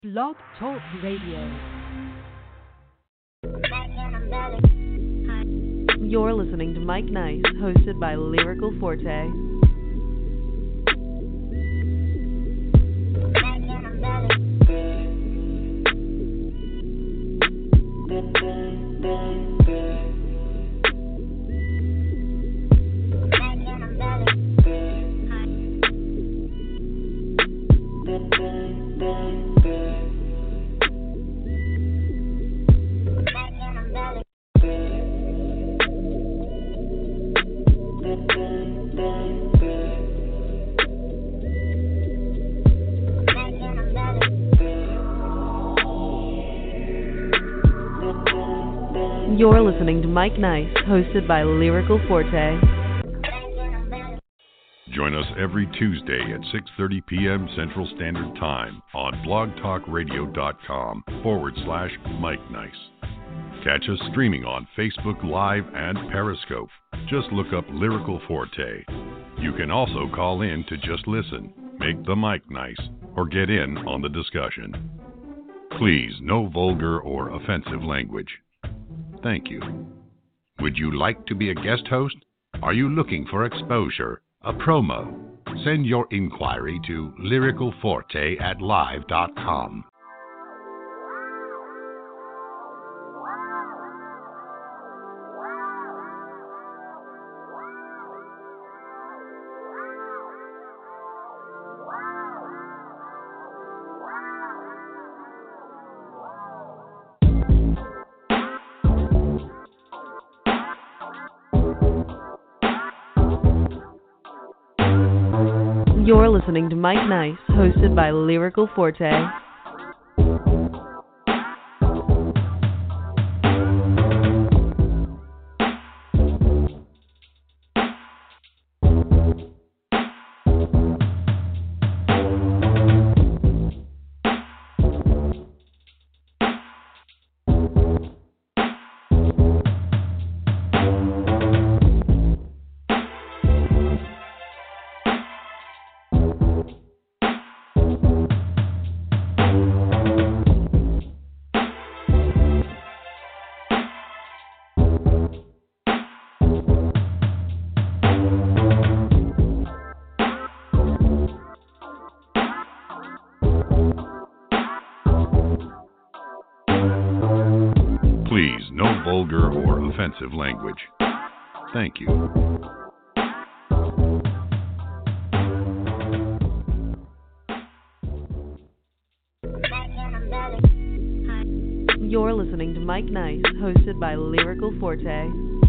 Blog Talk Radio. You're listening to Mike Nice, hosted by Lyrical Forte. You're listening to Mike Nice, hosted by Lyrical Forte. Join us every Tuesday at 6:30 p.m. Central Standard Time on blogtalkradio.com/Mike Nice. Catch us streaming on Facebook Live and Periscope. Just look up Lyrical Forte. You can also call in to just listen, make the mic nice, or get in on the discussion. Please, no vulgar or offensive language. Thank you. Would you like to be a guest host? Are you looking for exposure, a promo? Send your inquiry to lyricalforte@live.com. You're listening to Mike Nice, hosted by Lyrical Forte. Please, no vulgar or offensive language. Thank you. You're listening to Mike Nice, hosted by Lyrical Forte.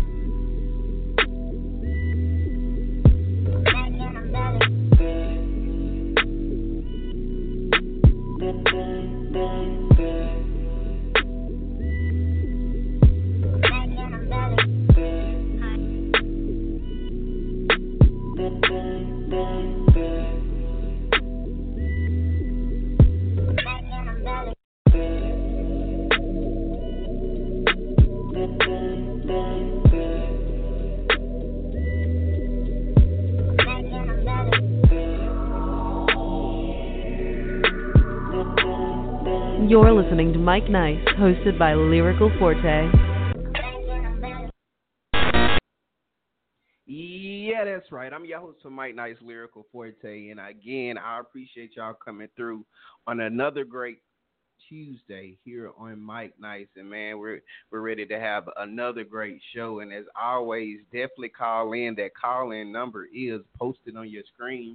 You're listening to Mike Nice, hosted by Lyrical Forte. Yeah, that's right. I'm your host for Mike Nice, Lyrical Forte, and again, I appreciate y'all coming through on another great Tuesday here on Mike Nice, and man, we're ready to have another great show. And as always, definitely call in. That call-in number is posted on your screen.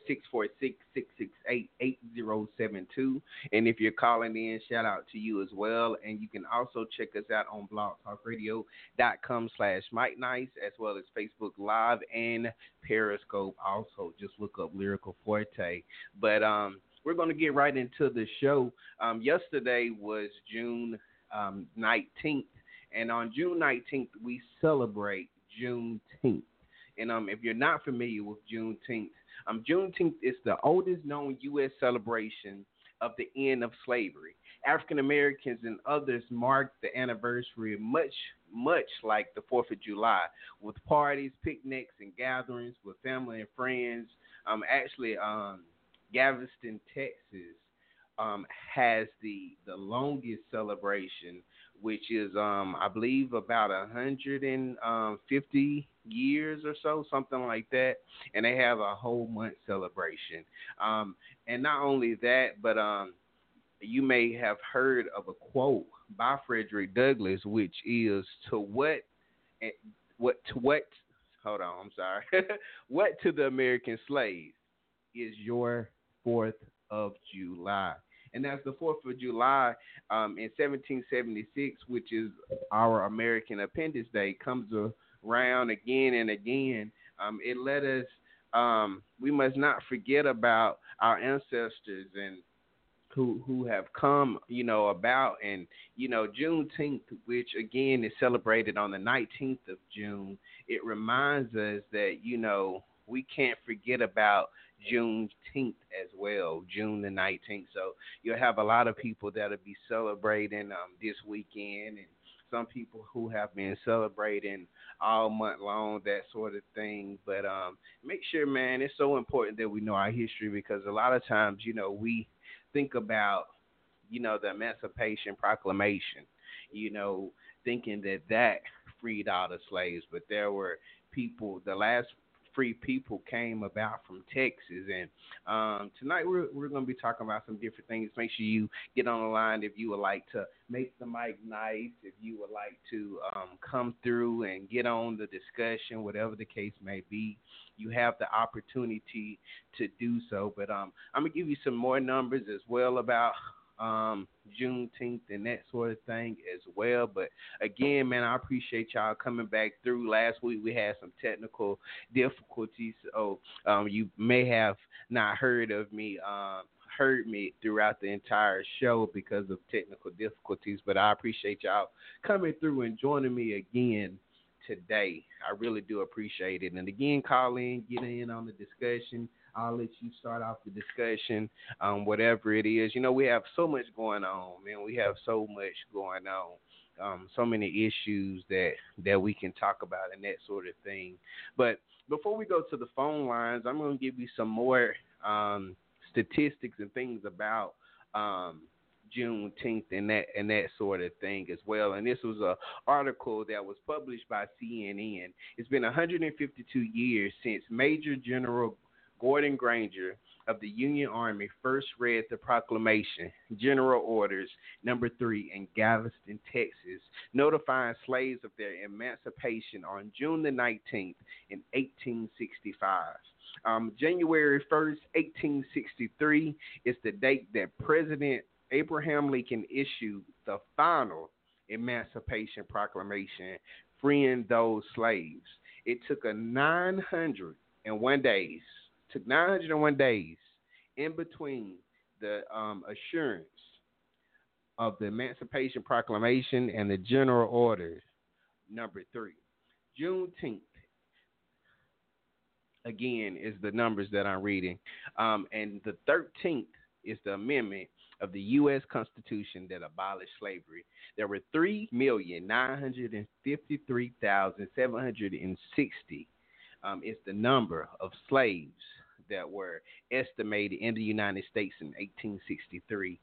646-668-8072. And if you're calling in, shout out to you as well. And you can also check us out on blogtalkradio.com/Mike Nice, as well as Facebook Live and Periscope. Also, just look up Lyrical Forte. But we're going to get right into the show. Yesterday was June 19th. And on June 19th, we celebrate Juneteenth. And if you're not familiar with Juneteenth, Juneteenth is the oldest known U.S. celebration of the end of slavery. African Americans and others mark the anniversary much like the 4th of July, with parties, picnics, and gatherings with family and friends. Galveston, Texas, has the longest celebration, which is I believe about 150 years or so, something like that, and they have a whole month celebration. And not only that, but you may have heard of a quote by Frederick Douglass, which is to eh, what hold on, I'm sorry. What to the American slave is your 4th of July. And that's the 4th of July in 1776, which is our American Independence Day, comes around again and again. It let us, we must not forget about our ancestors and who have come, about. And Juneteenth, which again is celebrated on the 19th of June. It reminds us that we can't forget about Juneteenth as well, June the 19th. So you'll have a lot of people that'll be celebrating this weekend, and some people who have been celebrating all month long, that sort of thing. But make sure, man, it's so important that we know our history, because a lot of times, we think about, the Emancipation Proclamation, thinking that freed all the slaves, but there were people, the last free people came about from Texas. And tonight we're going to be talking about some different things. Make sure you get on the line if you would like to make the mic nice, if you would like to come through and get on the discussion, whatever the case may be. You have the opportunity to do so. But I'm going to give you some more numbers as well about Juneteenth and that sort of thing as well. But again, man, I appreciate y'all coming back through. Last week we had some technical difficulties, so you may have not heard me throughout the entire show because of technical difficulties. But I appreciate y'all coming through and joining me again today. I really do appreciate it. And again, call in, get in on the discussion. I'll let you start off the discussion, whatever it is. We have so much going on, man. We have so much going on, so many issues that we can talk about and that sort of thing. But before we go to the phone lines, I'm going to give you some more statistics and things about Juneteenth and that sort of thing as well. And this was an article that was published by CNN. It's been 152 years since Major General Gordon Granger of the Union Army first read the proclamation, General Orders Number 3 in Galveston, Texas, notifying slaves of their emancipation on June the 19th in 1865. January 1st, 1863 is the date that President Abraham Lincoln issued the final Emancipation Proclamation, freeing those slaves. It took 901 days in between the assurance of the Emancipation Proclamation and the General Order Number 3. Juneteenth, again, is the numbers that I'm reading. And the 13th is the amendment of the U.S. Constitution that abolished slavery. There were 3,953,760 is the number of slaves that were estimated in the United States in 1863.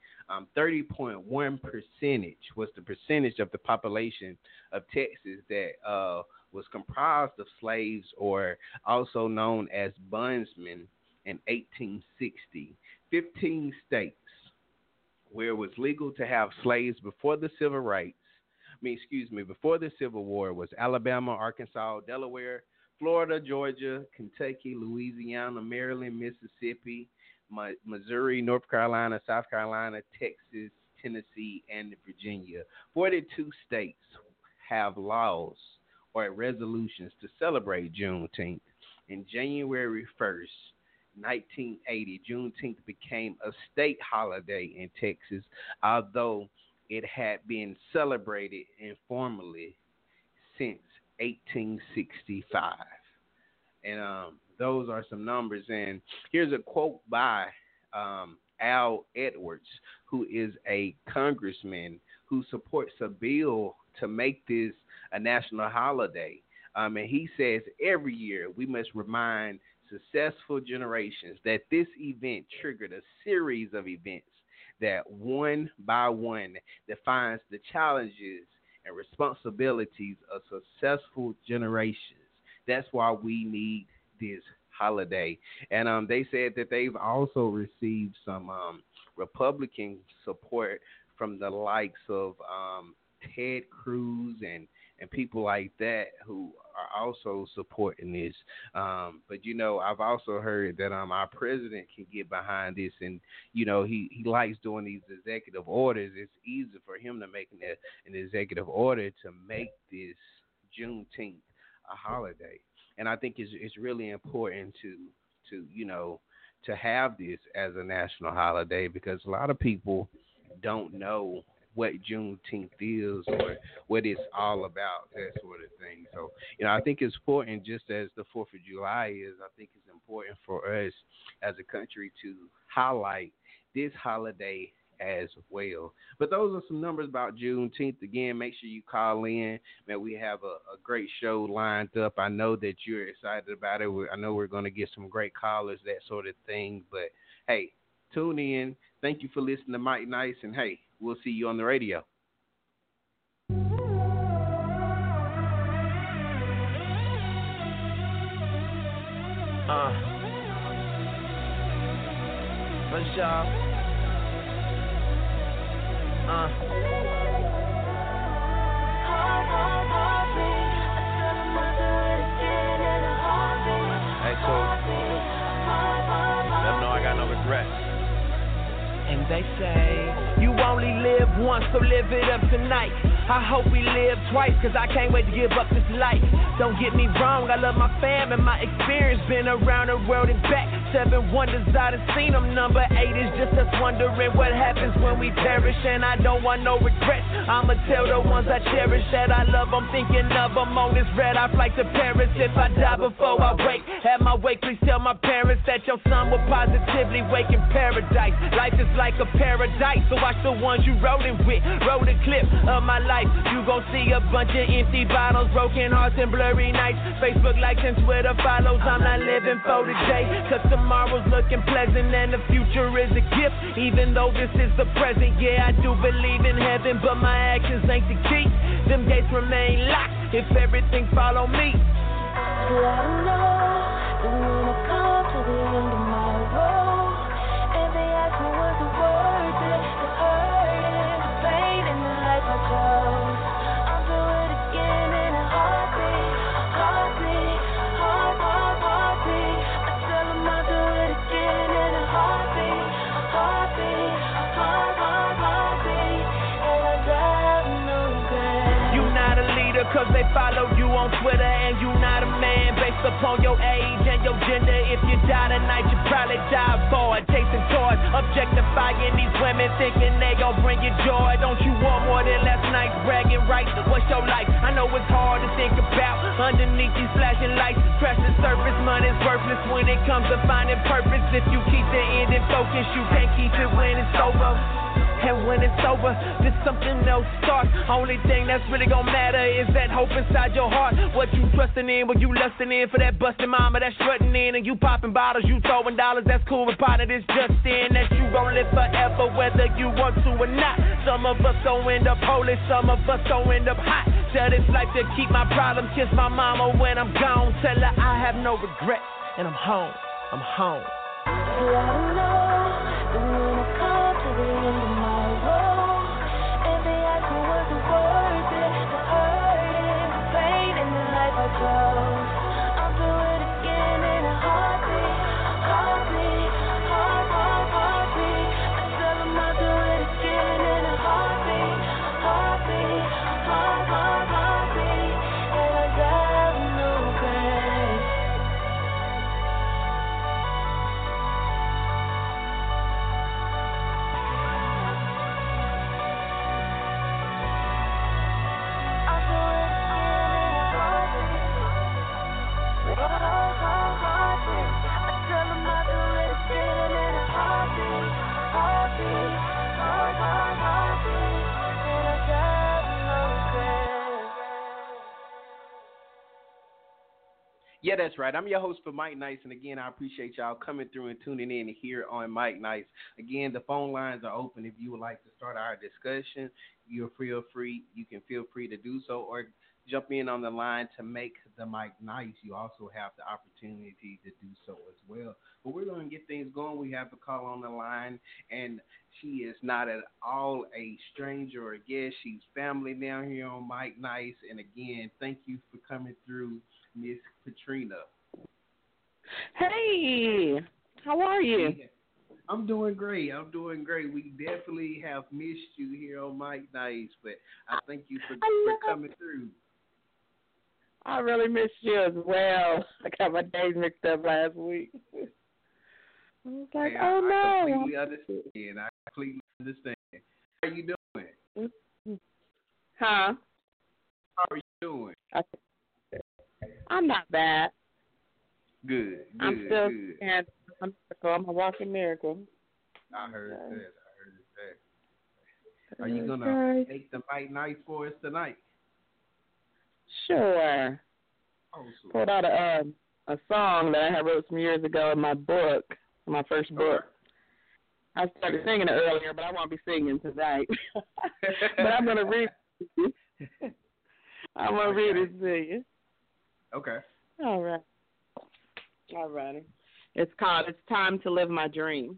30.1% was the percentage of the population of Texas that was comprised of slaves, or also known as bondsmen, in 1860. 15 states where it was legal to have slaves before the before the Civil War was Alabama, Arkansas, Delaware, Florida, Georgia, Kentucky, Louisiana, Maryland, Mississippi, Missouri, North Carolina, South Carolina, Texas, Tennessee, and Virginia. 42 states have laws or resolutions to celebrate Juneteenth. In January 1st, 1980, Juneteenth became a state holiday in Texas, although it had been celebrated informally since 1865. And those are some numbers. And here's a quote by Al Edwards, who is a congressman who supports a bill to make this a national holiday. And he says, every year we must remind successful generations that this event triggered a series of events that one by one defines the challenges and responsibilities of successful generations. That's why we need this holiday. And they said that they've also received some Republican support from the likes of Ted Cruz and people like that who are also supporting this. But I've also heard that our president can get behind this, and he likes doing these executive orders. It's easy for him to make an executive order to make this Juneteenth a holiday. And I think it's really important to have this as a national holiday, because a lot of people don't know what Juneteenth is or what it's all about, that sort of thing. So, I think it's important, just as the 4th of July is, I think it's important for us as a country to highlight this holiday as well. But those are some numbers about Juneteenth. Again, make sure you call in. Man, we have a great show lined up. I know that you're excited about it. I know we're going to get some great callers, that sort of thing. But, hey, tune in. Thank you for listening to Mike Nice. And, hey, we'll see you on the radio. For sure. Hey, cool. Let them know I got no regrets. And they say, you only live once, so live it up tonight. I hope we live twice, cause I can't wait to give up this life. Don't get me wrong, I love my fam and my experience. Been around the world and back. 7 wonders, I done seen them. Number 8 is just us wondering what happens when we perish. And I don't want no regrets. I'ma tell the ones I cherish that I love. I'm thinking of them on this red eye flight to Paris. If I die before I wake, at my wake, please tell my parents that your son will positively wake in paradise. Life is like a paradise, so watch the ones you rolling with. Roll the clip of my life. You gon' see a bunch of empty bottles, broken hearts and blurry nights. Facebook likes and Twitter follows. I'm not living for today, cause tomorrow's looking pleasant and the future is a gift. Even though this is the present, yeah, I do believe in heaven, but my actions ain't the key. Them gates remain locked if everything follow me. I don't know, but when I come to the end of my road, and they ask me what's the worth it, the hurt and the pain and the life I chose, I'll do it again in a heartbeat, heartbeat, heartbeat. I tell them I'll do it again in a heartbeat, heartbeat, heartbeat, and I got no regret. You not a leader cause they follow you on Twitter, and you not a man based upon your age and your gender. If you die tonight, you probably die bored, chasing toys, objectifying these women, thinking they gon' bring you joy. Don't you want more than last night's bragging rights? What's your life? I know it's hard to think about underneath these flashing lights. Precious surface money's worthless when it comes to finding purpose. If you keep the end in focus, you can't keep it when it's over. And when it's over, there's something else starts. Only thing that's really gon' matter is that hope inside your heart. What you trusting in, what you lusting in for that busted mama that's strutting in. And you popping bottles, you throwing dollars, that's cool. But part of this just in, that you gon' live forever, whether you want to or not. Some of us gon' end up holy, some of us gon' end up hot. Tell this life to keep my problems, kiss my mama when I'm gone. Tell her I have no regrets, and I'm home, I'm home. I don't know, but when I come to the end of my road, and they ask me what's the worth it, the hurt and the pain and the life I chose, I'll do it again in a heartbeat, heartbeat, heartbeat. I tell them I'll do it again in a heartbeat, heartbeat, heartbeat, and I got no regrets. Yeah, that's right. I'm your host for Mike Nice, and again, I appreciate y'all coming through and tuning in here on Mike Nice. Again, the phone lines are open. If you would like to start our discussion, you can feel free to do so, or jump in on the line to make the Mike Nice. You also have the opportunity to do so as well. But we're going to get things going. We have a call on the line, and she is not at all a stranger or a guest. She's family down here on Mike Nice. And again, thank you for coming through, Miss Katrina. Hey, how are you? I'm doing great. We definitely have missed you here on Mike Nice, but I thank you for coming through. I really missed you as well. I got my days mixed up last week. I was like, I completely understand. How are you doing? Huh? How are you doing? I'm not bad. Good. I'm still good. I'm a walking miracle. I heard that. Are you going to make the Mike Nice for us tonight? Sure. Awesome. Pulled out a song that I had wrote some years ago in my book, my first book. I started singing it earlier, but I won't be singing tonight. But I'm going to read it. I'm going to read it to you. Okay. All right. All righty. It's called It's Time to Live My Dream.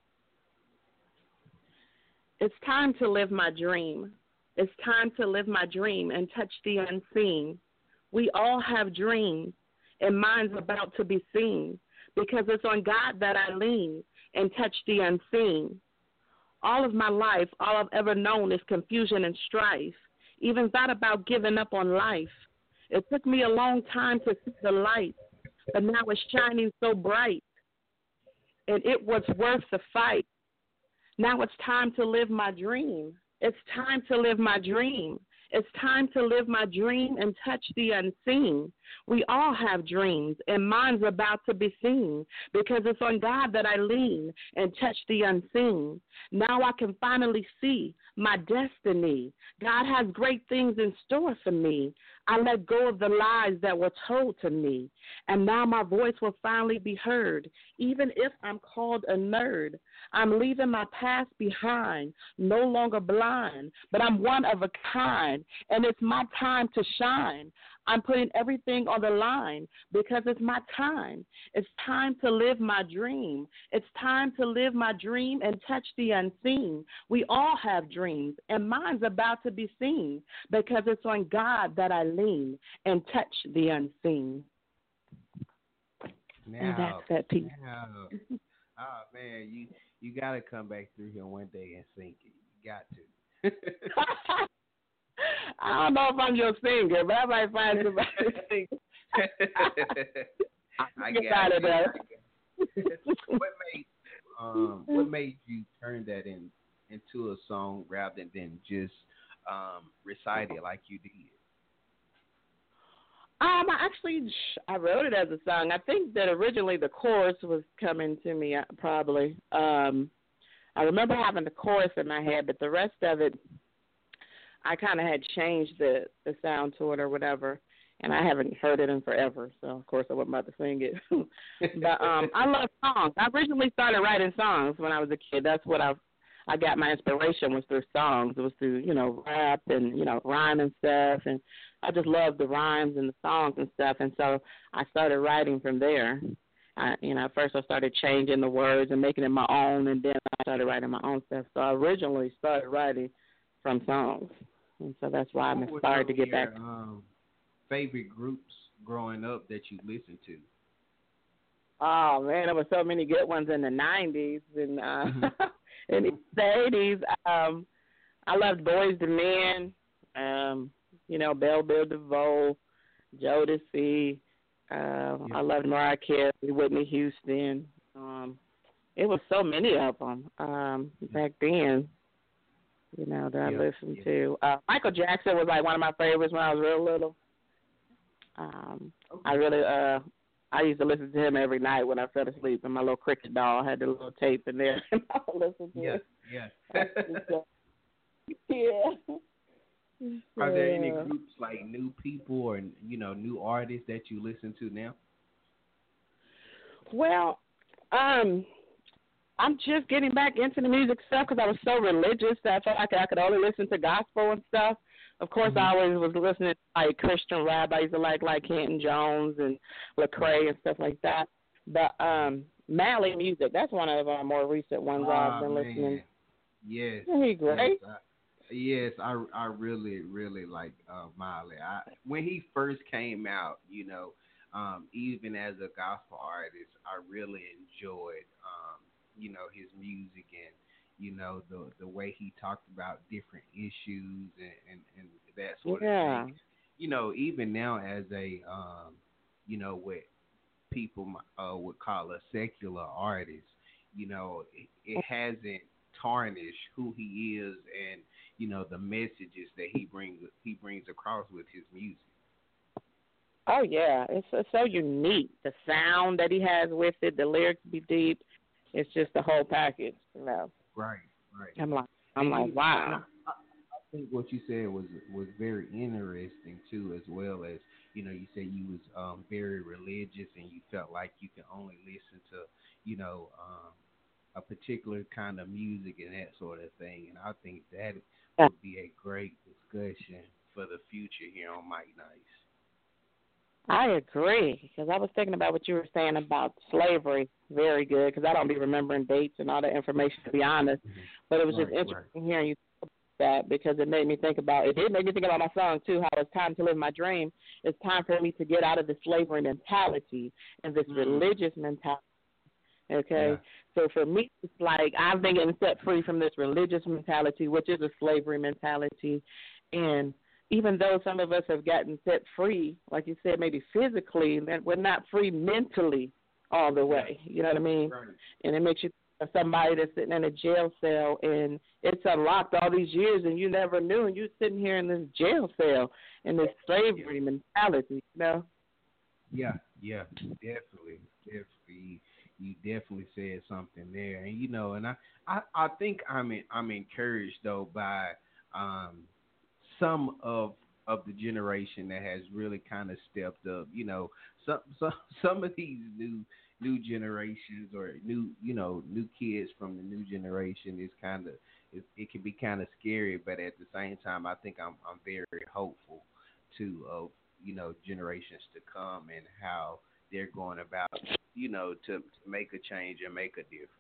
It's time to live my dream. It's time to live my dream and touch the unseen. We all have dreams, and mine's about to be seen, because it's on God that I lean and touch the unseen. All of my life, all I've ever known is confusion and strife, even thought about giving up on life. It took me a long time to see the light, but now it's shining so bright, and it was worth the fight. Now it's time to live my dream. It's time to live my dream. It's time to live my dream and touch the unseen. We all have dreams, and mine's about to be seen, because it's on God that I lean and touch the unseen. Now I can finally see my destiny. God has great things in store for me. I let go of the lies that were told to me, and now my voice will finally be heard, even if I'm called a nerd. I'm leaving my past behind, no longer blind, but I'm one of a kind, and it's my time to shine. I'm putting everything on the line because it's my time. It's time to live my dream. It's time to live my dream and touch the unseen. We all have dreams, and mine's about to be seen, because it's on God that I lean and touch the unseen. And that's that piece. Oh, man, you got to come back through here one day and sing it. You got to. I don't know if I'm your singer, but I might find somebody to sing. I got it. What made you turn that into a song rather than just recite it like you did? I wrote it as a song. I think that originally the chorus was coming to me, probably. I remember having the chorus in my head, but the rest of it, I kind of had changed the sound to it or whatever, and I haven't heard it in forever, so of course I wasn't about to sing it. But I love songs. I originally started writing songs when I was a kid. That's what I got my inspiration was through songs. It was through, rap and, rhyme and stuff, and I just loved the rhymes and the songs and stuff, and so I started writing from there. First I started changing the words and making it my own, and then I started writing my own stuff. So I originally started writing from songs. And so that's why I'm inspired to get back. Favorite groups growing up that you listened to? Oh, man, there were so many good ones in the 90s and in the 80s. I loved Boyz II Men, Belle Biv DeVoe, Jodeci. I loved Mariah Carey, Whitney Houston. It was so many of them back then. That I listened to. Michael Jackson was like one of my favorites when I was real little. I used to listen to him every night when I fell asleep, and my little cricket doll had the little tape in there, and I would listen to it. Yeah. Yeah. Are there any groups like new people or new artists that you listen to now? Well, I'm just getting back into the music stuff because I was so religious that I felt like I could only listen to gospel and stuff. Of course, I always was listening to like Christian rap. I used to like Canton Jones and Lecrae and stuff like that. But Mally music, that's one of our more recent ones I've been listening. Yes. He's great. Yes, I really, really like Miley. When he first came out, even as a gospel artist, I really enjoyed, his music and, the way he talked about different issues and that sort of thing. Even now as a, what people would call a secular artist, it hasn't tarnished who he is and, the messages that he brings across with his music. Oh, yeah. It's so unique. The sound that he has with it, the lyrics be deep. It's just the whole package, Right. I'm like, wow. I think what you said was very interesting, too, as well as, you said you was very religious and you felt like you can only listen to, a particular kind of music and that sort of thing. And I think that would be a great discussion for the future here on Mike Nice. I agree, because I was thinking about what you were saying about slavery. Very good, because I don't be remembering dates and all that information, to be honest. But it was just interesting hearing you talk about that, because it made me think about, it did make me think about my song, too, how it's time to live my dream. It's time for me to get out of the slavery mentality and this religious mentality. Okay? Yeah. So for me, it's like I've been getting set free from this religious mentality, which is a slavery mentality. And even though some of us have gotten set free, like you said, maybe physically, we're not free mentally all the way. You know what I mean? Right. And it makes you think of somebody that's sitting in a jail cell and it's unlocked all these years and you never knew, and you're sitting here in this jail cell in this slavery mentality, Yeah, definitely. You definitely said something there, and and I think I'm encouraged though by some of the generation that has really kind of stepped up. Some of these new generations or new kids from the new generation is kind of it can be kind of scary, but at the same time, I think I'm very hopeful too of generations to come and how they're going about to make a change and make a difference.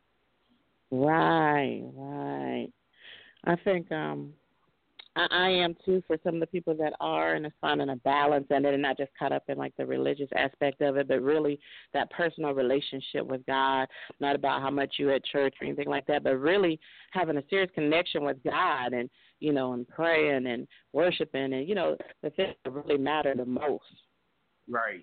Right. I think I am too, for some of the people that are, and it's finding a balance and they're not just caught up in like the religious aspect of it, but really that personal relationship with God, not about how much you at church or anything like that, but really having a serious connection with God and, and praying and worshiping and, the things that really matter the most. Right.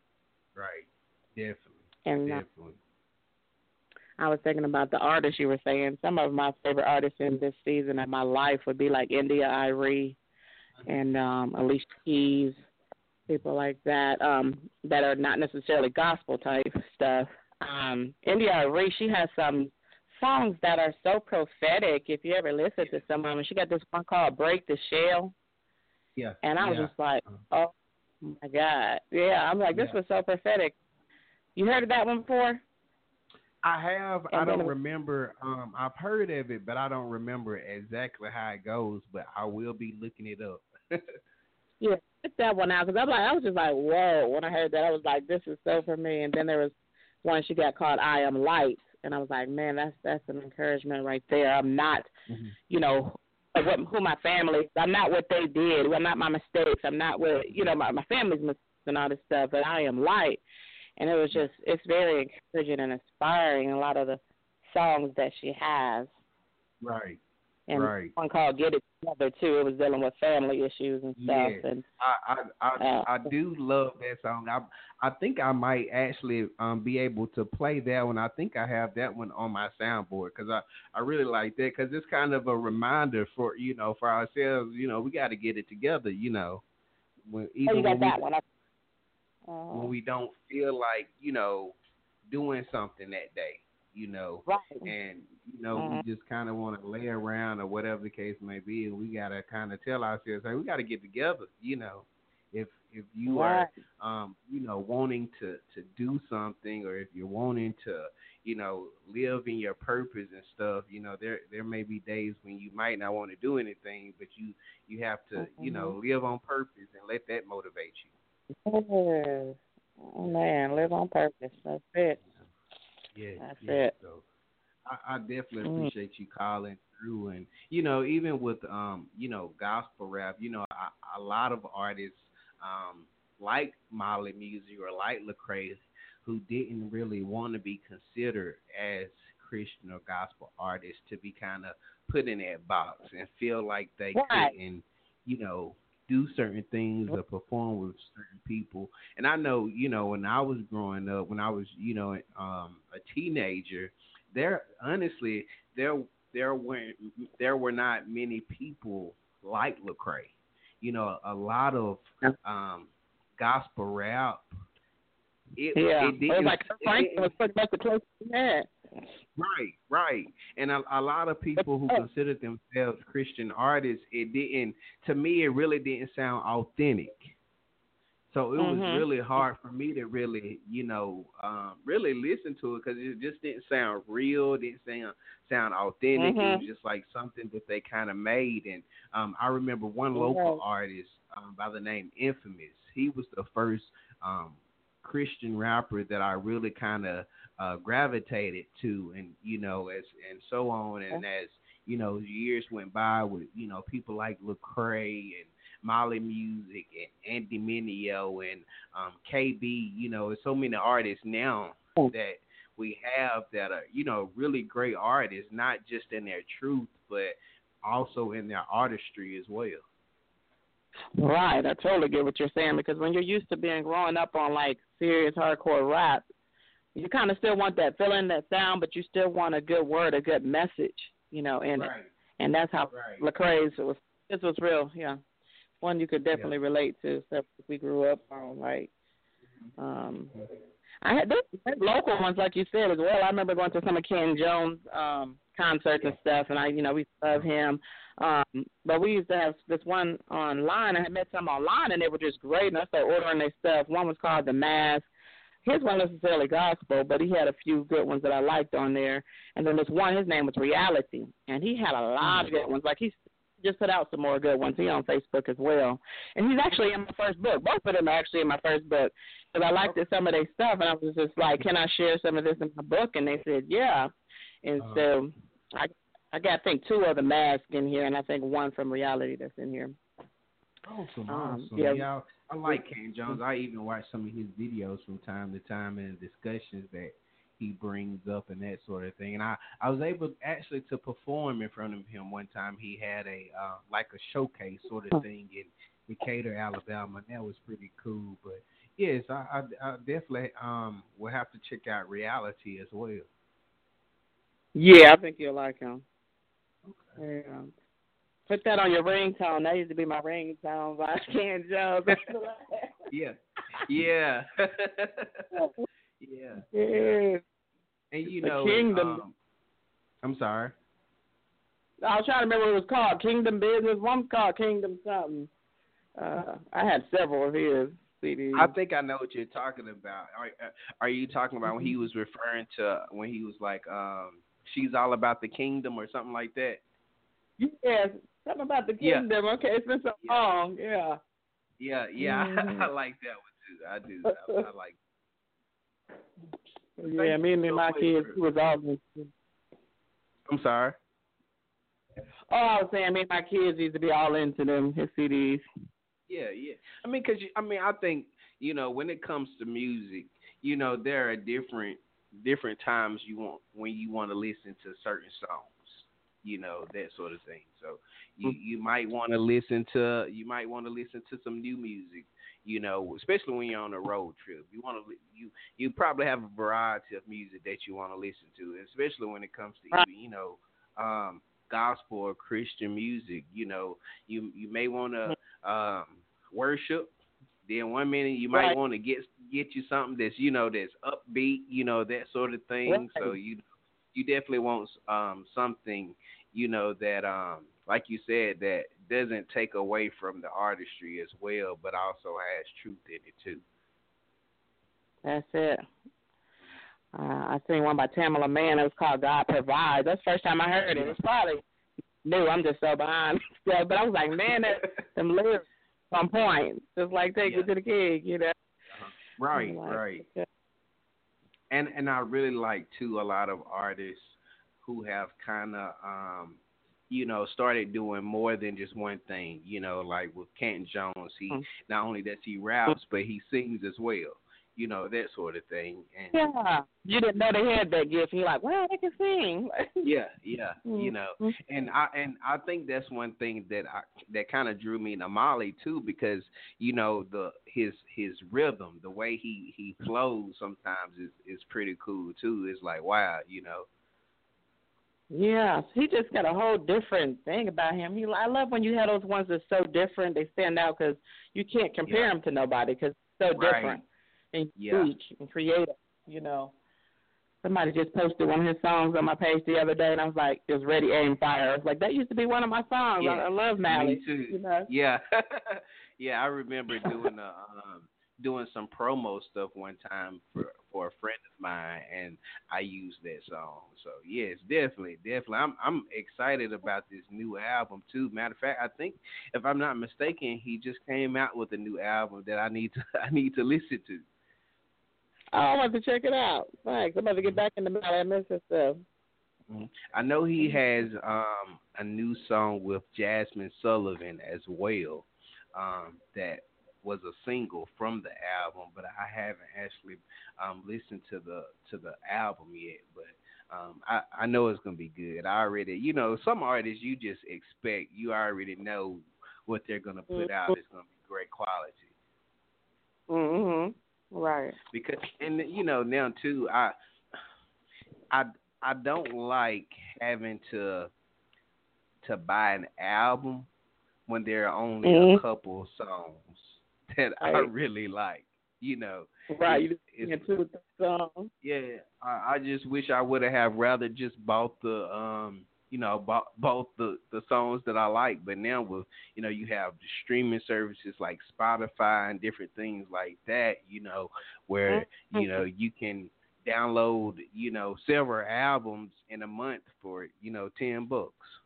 Definitely. I was thinking about the artists you were saying. Some of my favorite artists in this season of my life would be like India.Arie and Alicia Keys, people like that, that are not necessarily gospel type stuff. India.Arie, she has some songs that are so prophetic. If you ever listen to some of them, she got this one called "Break the Shell." Yeah. And I was just like, oh my God, yeah. I'm like, this was so prophetic. You heard of that one before? I have. I don't remember. I've heard of it, but I don't remember exactly how it goes. But I will be looking it up. Yeah, check that one out, because I was just like, whoa. When I heard that, I was like, this is so for me. And then there was one she got called "I Am Light," and I was like, man, that's an encouragement right there. I'm not, who my family is. I'm not what they did. I'm not my mistakes. I'm not what my family's mistakes and all this stuff. But I am light. And it was just, it's very encouraging and inspiring, a lot of the songs that she has. Right. And one called "Get It Together" too. It was dealing with family issues and stuff. Yes. And I do love that song. I think I might actually be able to play that one. I think I have that one on my soundboard because I really like that, because it's kind of a reminder for for ourselves. We got to get it together. When you got that one. When we don't feel like doing something that day. Right. And we just kind of want to lay around or whatever the case may be, and we gotta kind of tell ourselves, hey, we gotta get together, If you right. are wanting to do something, or if you're wanting to live in your purpose and stuff, there may be days when you might not want to do anything, but you have to live on purpose and let that motivate you. Yes. Oh, man, live on purpose. That's it. Yeah, That's yeah. it. So I definitely appreciate you calling through, and even with gospel rap, a lot of artists like Molly Music or like Lecrae, who didn't really want to be considered as Christian or gospel artists, to be kind of put in that box and feel like they couldn't, do certain things or perform with certain people. And I know, when I was growing up, when I was, a teenager, there were not many people like Lecrae. A lot of gospel rap. It was like Frank was pretty much the closest we had. Right. And a lot of people who considered themselves Christian artists, to me, it really didn't sound authentic. So it was really hard for me to really, really listen to it, because it just didn't sound real, didn't sound authentic. It was just like something that they kind of made. And I remember one local artist by the name Infamous. He was the first Christian rapper that I really kind of gravitated to, and and so on. And as years went by with people like Lecrae and Molly Music and Andy Mineo and KB, there's so many artists now that we have that are really great artists, not just in their truth, but also in their artistry as well. Right, I totally get what you're saying, because when you're used to growing up on like serious hardcore rap, you kind of still want that feeling, that sound, but you still want a good word, a good message, in it. And that's how Lecrae's this was real, one you could definitely relate to, stuff we grew up on, right? I had those local ones, like you said, as well. I remember going to some of Ken Jones concerts and stuff, and we love him. But we used to have this one online. I had met some online, and they were just great, and I started ordering their stuff. One was called The Mask. His wasn't necessarily gospel, but he had a few good ones that I liked on there. And then this one, his name was Reality, and he had a lot of good ones. Like, he just put out some more good ones. He's on Facebook as well. And he's actually in my first book. Both of them are actually in my first book, because I liked some of their stuff, and I was just like, can I share some of this in my book? And they said, yeah. And so I got, I think, 2 of The Mask in here, and I think 1 from Reality that's in here. Awesome. Yeah, I like Ken Jones. I even watch some of his videos from time to time, and the discussions that he brings up and that sort of thing. And I was able actually to perform in front of him one time. He had a like a showcase sort of thing in Decatur, Alabama, and that was pretty cool. But yes, I definitely will have to check out Reality as well. Yeah, I think you'll like him. Okay. Yeah. Put that on your ringtone. That used to be my ringtone by Ken Jones. Yeah. Yeah. And Kingdom. I'm sorry. I was trying to remember what it was called. Kingdom Business. One called Kingdom something. I had several of his CDs. I think I know what you're talking about. Are you talking about when he was referring to when he was like, she's all about the kingdom or something like that? Yes, something about the kingdom. Yeah. Okay, it's been so long. Yeah. Yeah. I like that one too. I do. I like. Yeah, me and my kids was always. I'm sorry. Oh, I was saying, me and my kids used to be all into them, his CDs. Yeah. I mean, I think when it comes to music, there are different times when you want to listen to certain songs. That sort of thing. So you might want to listen to some new music, especially when you're on a road trip. You probably have a variety of music that you want to listen to, especially when it comes to gospel or Christian music. You may want to worship. Then 1 minute you might want to get you something that's that's upbeat, that sort of thing. Right. So you definitely want something that like you said, that doesn't take away from the artistry as well, but also has truth in it too. That's it. I seen one by Tamala Mann. It was called God Provides. That's the first time I heard it. It's probably new. I'm just so behind. Yeah, but I was like, man, them lyrics on point. Just like Take Me to the King, you know. Right, like, right. Okay. And I really like too a lot of artists who have kind of started doing more than just one thing. Like with Canton Jones, he not only does he raps, but he sings as well. That sort of thing. And yeah, you didn't know they had that gift. You're like, well, they can sing. yeah. And I think that's one thing that kind of drew me to Molly too, because his rhythm, the way he flows sometimes is pretty cool too. It's like, wow. Yeah, he just got a whole different thing about him. I love when you have those ones that's so different. They stand out because you can't compare them to nobody because it's so different and unique and creative. Somebody just posted one of his songs on my page the other day, and I was like, it was Ready, Aim, Fire. I was like, that used to be one of my songs. Yeah. I love Mally. Me too. Yeah. Yeah, I remember doing some promo stuff one time for a friend of mine, and I used that song. So yes, definitely. I'm excited about this new album too. Matter of fact, I think if I'm not mistaken, he just came out with a new album that I need to listen to. I want to check it out. Thanks. I'm about to get back into Mally. I miss his stuff. I know he has a new song with Jasmine Sullivan as well. That was a single from the album, but I haven't actually listened to the album yet. But I know it's gonna be good. I already, some artists you just expect, you already know what they're gonna put out. It's gonna be great quality. Mhm. Right. Because now too, I don't like having to buy an album when there are only a couple songs that I really like. Right. You just two songs. Yeah. I just wish I would have rather just bought the bought the songs that I like. But now with you have the streaming services like Spotify and different things like that, where you can download several albums in a month for $10.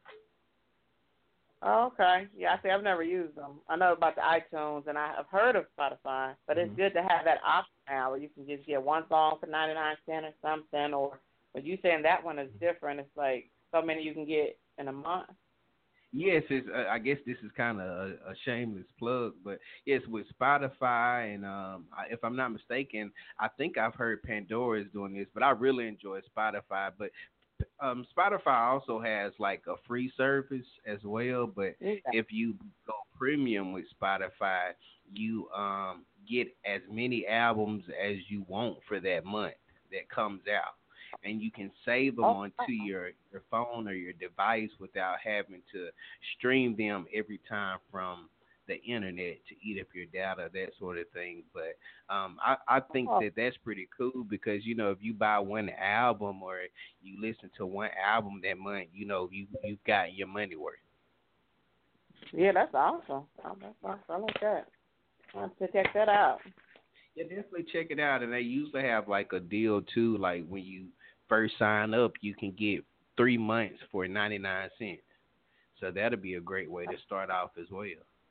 Oh, okay. Yeah, I've never used them. I know about the iTunes, and I've heard of Spotify, but it's good to have that option now where you can just get one song for 99 cents or something, or but you saying that one is different. It's like so many you can get in a month. Yes, I guess this is kind of a shameless plug, but yes, with Spotify and if I'm not mistaken, I think I've heard Pandora is doing this, but I really enjoy Spotify. But Spotify also has like a free service as well, but if you go premium with Spotify, you get as many albums as you want for that month that comes out. And you can save them onto your phone or your device without having to stream them every time from the internet to eat up your data, that sort of thing. But I think that's pretty cool because, if you buy one album or you listen to one album that month, you've got your money worth. Yeah, that's awesome. I like that. I have to check that out. Yeah, definitely check it out. And they usually have like a deal too, like when you first sign up, you can get 3 months for 99 cents. So that'll be a great way to start off as well.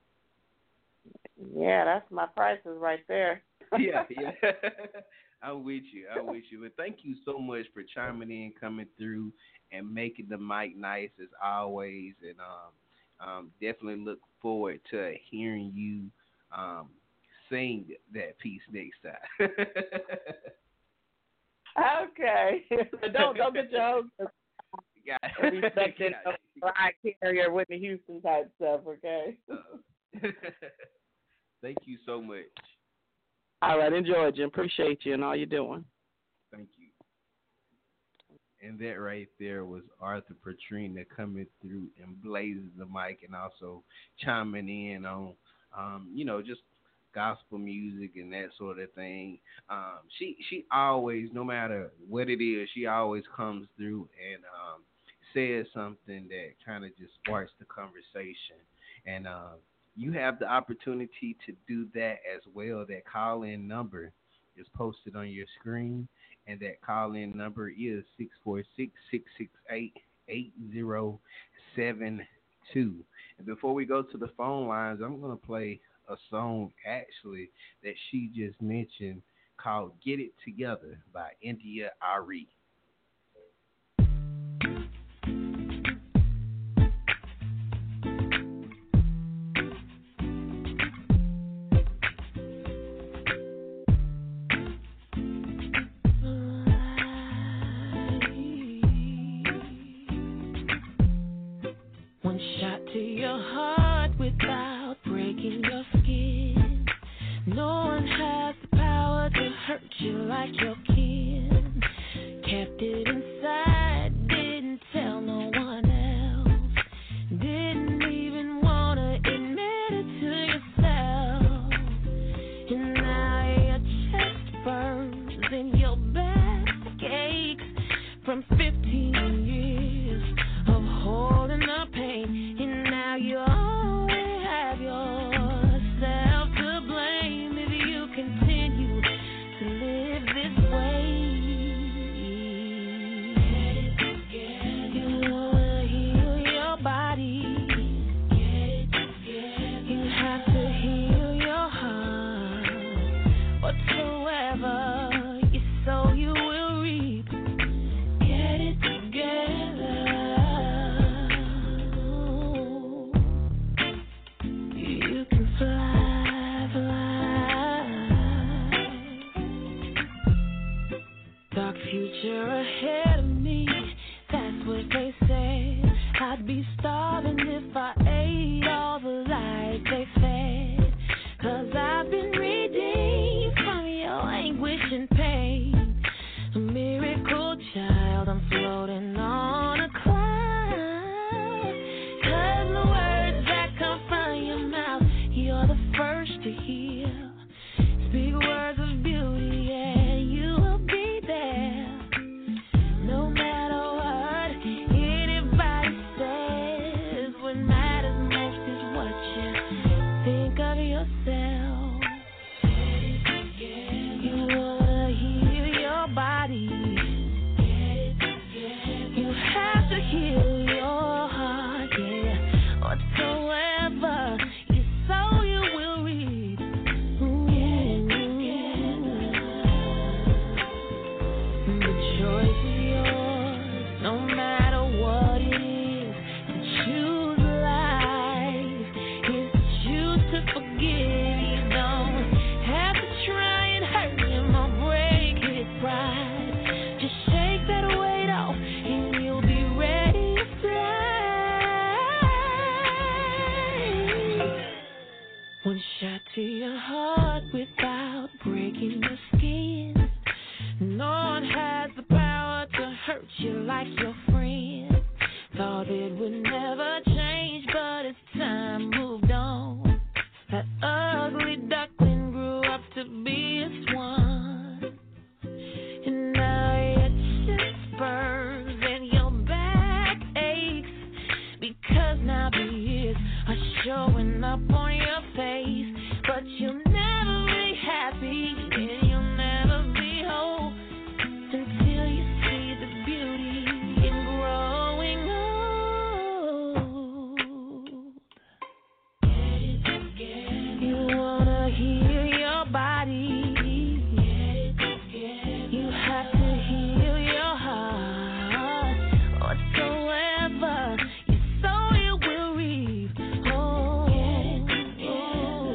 Yeah, that's my prices right there. Yeah. I'm with you. But thank you so much for chiming in, coming through, and making the mic nice as always. And definitely look forward to hearing you sing that piece next time. Okay. Don't get your hopes up. Respecting Mariah Carey or Whitney Houston type stuff, okay? Thank you so much. All right, enjoy, Jim. Appreciate you and all you're doing. Thank you. And that right there was Arthur Petrina coming through and blazing the mic and also chiming in on, just gospel music and that sort of thing. She always, no matter what it is, she always comes through and said something that kind of just sparks the conversation. And you have the opportunity to do that as well. That call-in number is posted on your screen, and that call-in number is 646-668-8072. And before we go to the phone lines, I'm going to play a song, actually, that she just mentioned called Get It Together by India Ari. To your heart without breaking your skin. No one has the power to hurt you like your kin. Kept it inside, didn't tell no one else. Didn't even want to admit it to yourself. And now your chest burns and your back aches from 15 years of holding the pain. You always have yourself to blame if you continue to live this way. Get it together. You wanna heal your body. Get it together. You have to heal your heart. Whatsoever you sow, you will reap. Get it together. Dark future ahead of me, that's what they say. I'd be starving if I ate all the lies they fed. 'Cause I've been redeemed from your anguish and pain. A miracle child, I'm floating on a cloud. 'Cause the words that come from your mouth, you're the first to hear. Speak words of beauty, yeah, you will be there. No matter what anybody says, what matters most is what you think of yourself. You wanna heal your body. You have to heal your heart, yeah. Whatsoever you sow, you will reap. The choice is yours, no matter what it is. To choose life is to choose to forgive. You don't have to try and hurt him or break his pride. Just shake that weight off and you'll be ready to fly. One shot to your heart without breaking your skin. No one has the power to hurt you like your friend. Thought it would never change, but as time moved on, that ugly duckling grew up to be a swan. And now your chest burns and your back aches, because now the years are showing up on your face. But you'll never be happy and you'll never be whole until you see the beauty in growing old. Get it together. You wanna heal your body. Get it together. You have to heal your heart. Whatsoever you sow, you will reap. Oh, get it together.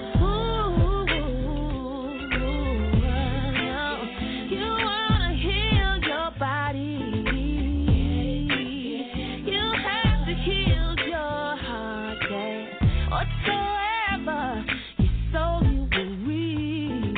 You wanna heal your body. You have to heal your heart, yeah. Whatsoever you sow, you will reap.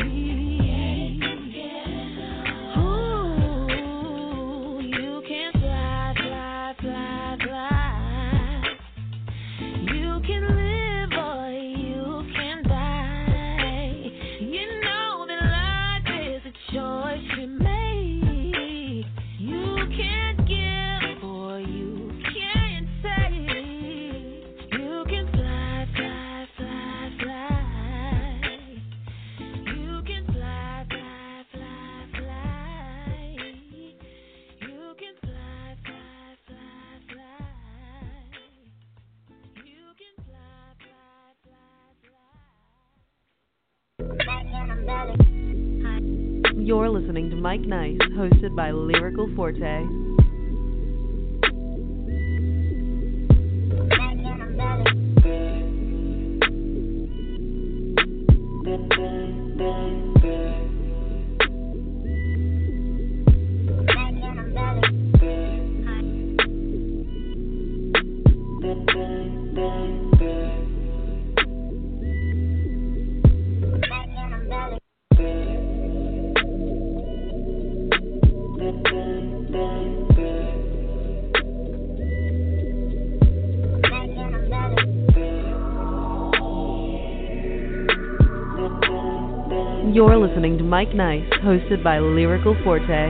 Ooh, you can fly, fly, fly, fly. You can live or you can die. You know that life is a choice you make. You can't give or you You're listening to Mike Nice, hosted by Lyrical Forte. You're listening to Mike Nice, hosted by Lyrical Forte.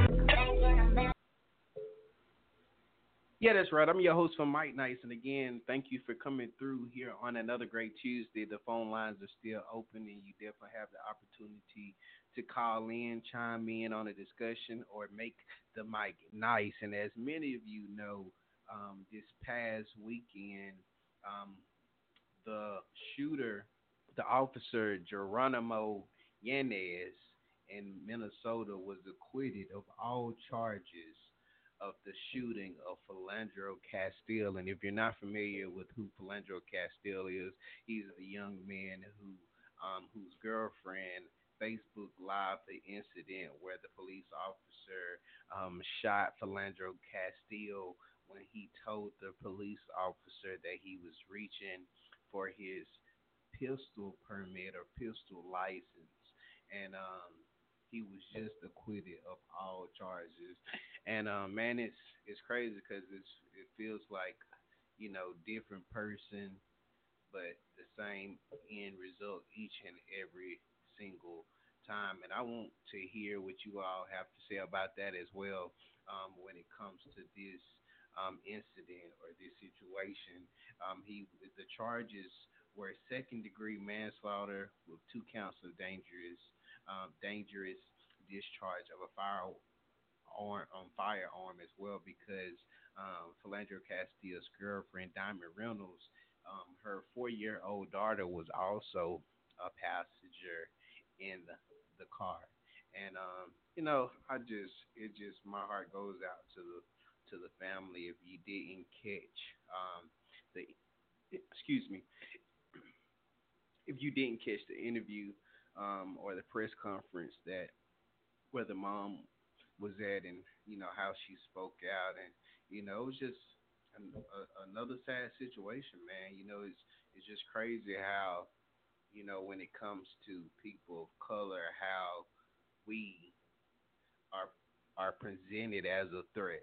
Yeah, that's right. I'm your host for Mike Nice, and again, thank you for coming through here on another great Tuesday. The phone lines are still open, and you definitely have the opportunity to call in, chime in on a discussion, or make the mic nice. And as many of you know, this past weekend, the shooter, the officer Geronimo Yanez in Minnesota, was acquitted of all charges of the shooting of Philando Castile. And if you're not familiar with who Philando Castile is, he's a young man whose girlfriend Facebook Live the incident where the police officer shot Philando Castile when he told the police officer that he was reaching for his pistol permit or pistol license. And he was just acquitted of all charges. And man, it's crazy because it feels like, different person, but the same end result each and every single time. And I want to hear what you all have to say about that as well, when it comes to this incident or this situation. The charges were second-degree manslaughter with 2 counts of dangerous discharge of a firearm as well, because Philando Castile's girlfriend, Diamond Reynolds, her 4-year-old daughter was also a passenger in the car. And my heart goes out to the family. If you didn't catch if you didn't catch the interview or the press conference where the mom was at, and how she spoke out, and it was just another sad situation, man. It's just crazy how when it comes to people of color, how we are presented as a threat.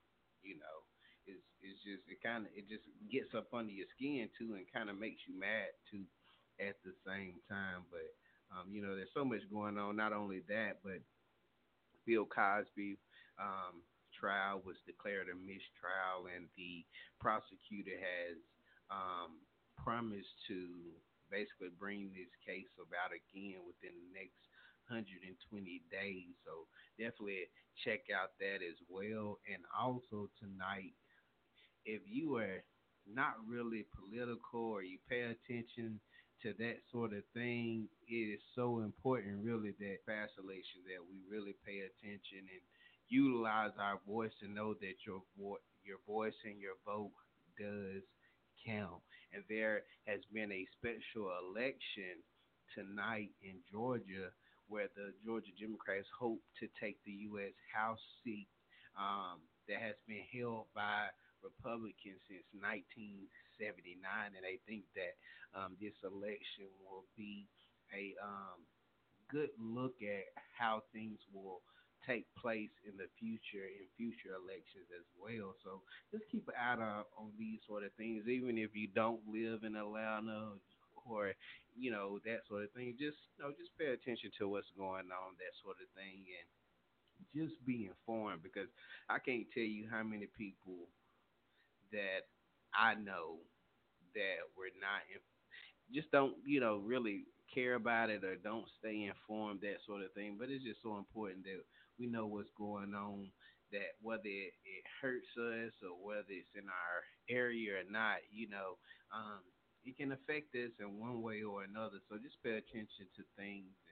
It just gets up under your skin too, and kind of makes you mad too at the same time. But there's so much going on. Not only that, but Bill Cosby trial was declared a mistrial, and the prosecutor has promised to basically bring this case about again within the next 120 days. So definitely check out that as well. And also tonight, if you are not really political or you pay attention to that sort of thing, it is so important really that past election that we really pay attention and utilize our voice to know that your voice and your vote does count. And there has been a special election tonight in Georgia where the Georgia Democrats hope to take the U.S. House seat that has been held by Republicans since 1979, and they think that this election will be a good look at how things will take place in the future, in future elections as well. So just keep an eye on these sort of things, even if you don't live in Atlanta or that sort of thing. Just pay attention to what's going on, that sort of thing, and just be informed, because I can't tell you how many people that I know that were not just don't really care about it or don't stay informed, that sort of thing. But it's just so important that we know what's going on, that whether it hurts us or whether it's in our area or not, it can affect us in one way or another. So just pay attention to things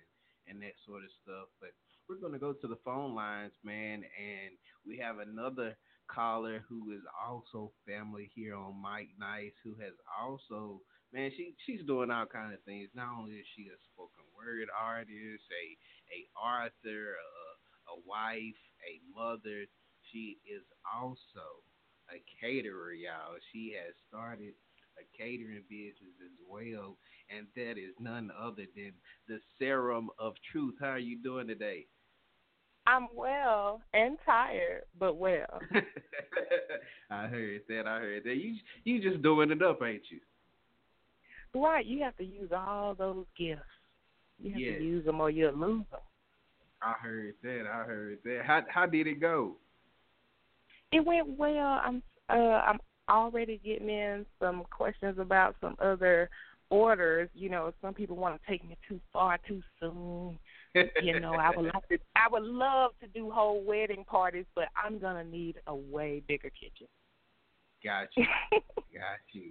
and that sort of stuff. But we're gonna go to the phone lines, man, and we have another caller who is also family here on Mike Nice, who has also, man, she's doing all kind of things. Not only is she a spoken word artist, a author, a wife, a mother, she is also a caterer, y'all. She has started a catering business as well, and that is none other than the Serum of Truth. How are you doing today? I'm well and tired, but well. I heard that. You just doing it up, ain't you? Right. You have to use all those gifts. You have Yes. to use them or you'll lose them. I heard that. How did it go? It went well. I'm already getting in some questions about some other orders. You know, some people want to take me too far too soon. You know, I would love to do whole wedding parties, but I'm gonna need a way bigger kitchen. Got you.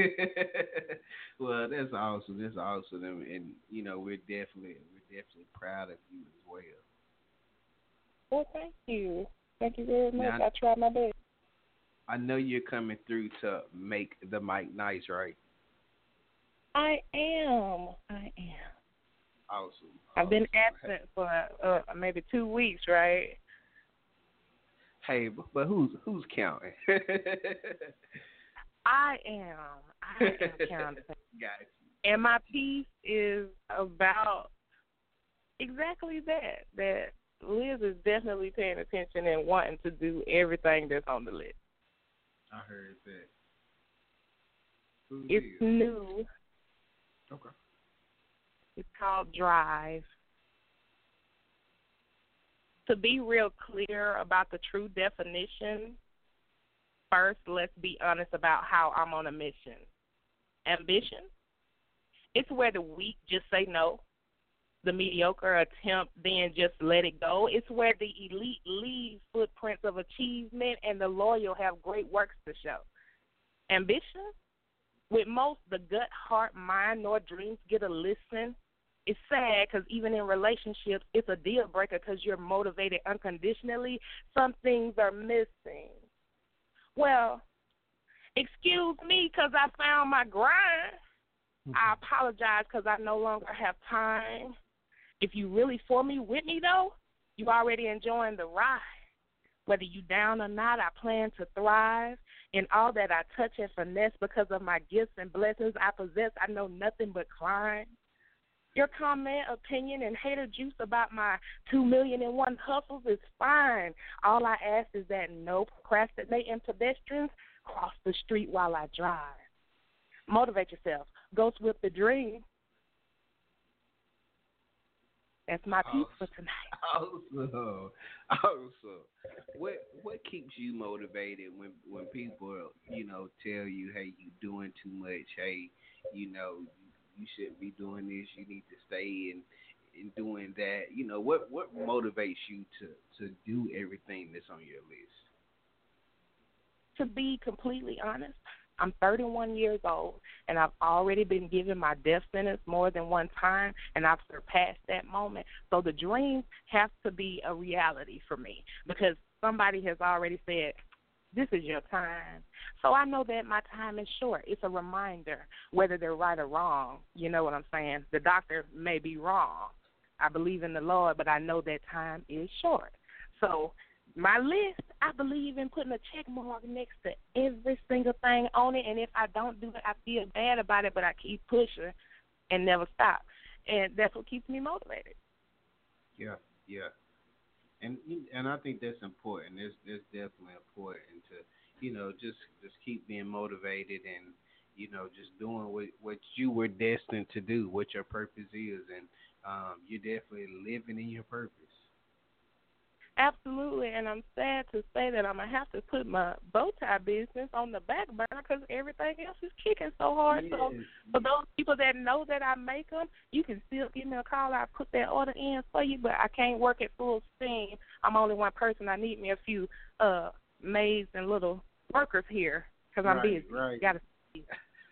Well, that's awesome. And you know, we're definitely proud of you as well. Well, thank you very much. Now, I tried my best. I know you're coming through to make the mic nice, right? I am. Awesome. I've been absent for maybe 2 weeks, right? Hey, but who's counting? I am counting. Got you. And my piece is about exactly that. That Liz is definitely paying attention and wanting to do everything that's on the list. I heard that. It's new. Okay. It's called Drive. To be real clear about the true definition, first, let's be honest about how I'm on a mission. Ambition? It's where the weak just say no, the mediocre attempt then just let it go. It's where the elite leave footprints of achievement and the loyal have great works to show. Ambition? With most, the gut, heart, mind, nor dreams get a listen. It's sad because even in relationships, it's a deal breaker because you're motivated unconditionally. Some things are missing. Well, excuse me because I found my grind. I apologize because I no longer have time. If you really for me, with me, though, you already enjoying the ride. Whether you down or not, I plan to thrive. In all that I touch and finesse because of my gifts and blessings I possess, I know nothing but climb. Your comment, opinion, and hater juice about my 2,000,001 hustles is fine. All I ask is that no procrastinating pedestrians cross the street while I drive. Motivate yourself. Go with the dream. That's my piece for tonight. Awesome. What keeps you motivated when people, you know, tell you, hey, you doing too much, hey, you know, you shouldn't be doing this, you need to stay in doing that. You know, what motivates you to do everything that's on your list? To be completely honest, I'm 31 years old, and I've already been given my death sentence more than one time, and I've surpassed that moment. So the dream has to be a reality for me because somebody has already said, this is your time. So I know that my time is short. It's a reminder, whether they're right or wrong. You know what I'm saying? The doctor may be wrong. I believe in the Lord, but I know that time is short. So my list, I believe in putting a check mark next to every single thing on it, and if I don't do it, I feel bad about it, but I keep pushing and never stop. And that's what keeps me motivated. Yeah. And I think that's important. It's definitely important to, you know, just keep being motivated and, you know, just doing what you were destined to do, what your purpose is, and you're definitely living in your purpose. Absolutely, and I'm sad to say that I'm going to have to put my bow tie business on the back burner because everything else is kicking so hard. Yes. So for those people that know that I make them, you can still give me a call. I'll put that order in for you, but I can't work at full steam. I'm only one person. I need me a few maids and little workers here because I'm busy. Right. Gotta see.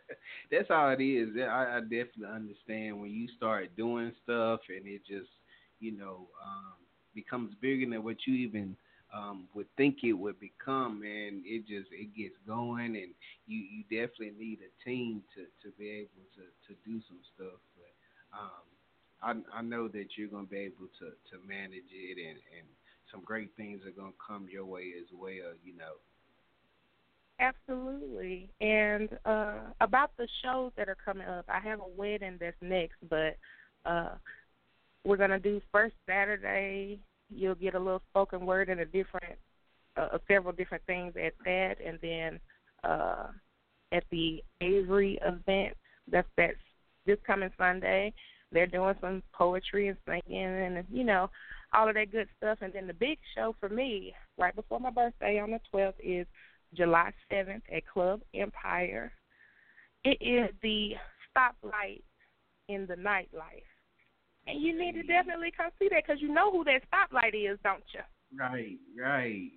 That's how it is. I definitely understand when you start doing stuff and it just, becomes bigger than what you even would think it would become, and it gets going, and you definitely need a team to be able to do some stuff. But I know that you're gonna be able to manage it, and some great things are gonna come your way as well. Absolutely. And about the shows that are coming up, I have a wedding that's next, but we're going to do first Saturday. You'll get a little spoken word and several different things at that. And then at the Avery event, that's this coming Sunday, they're doing some poetry and singing and, all of that good stuff. And then the big show for me, right before my birthday on the 12th, is July 7th at Club Empire. It is the stoplight in the nightlife. And you need to definitely come see that because you know who that stoplight is, don't you? Right.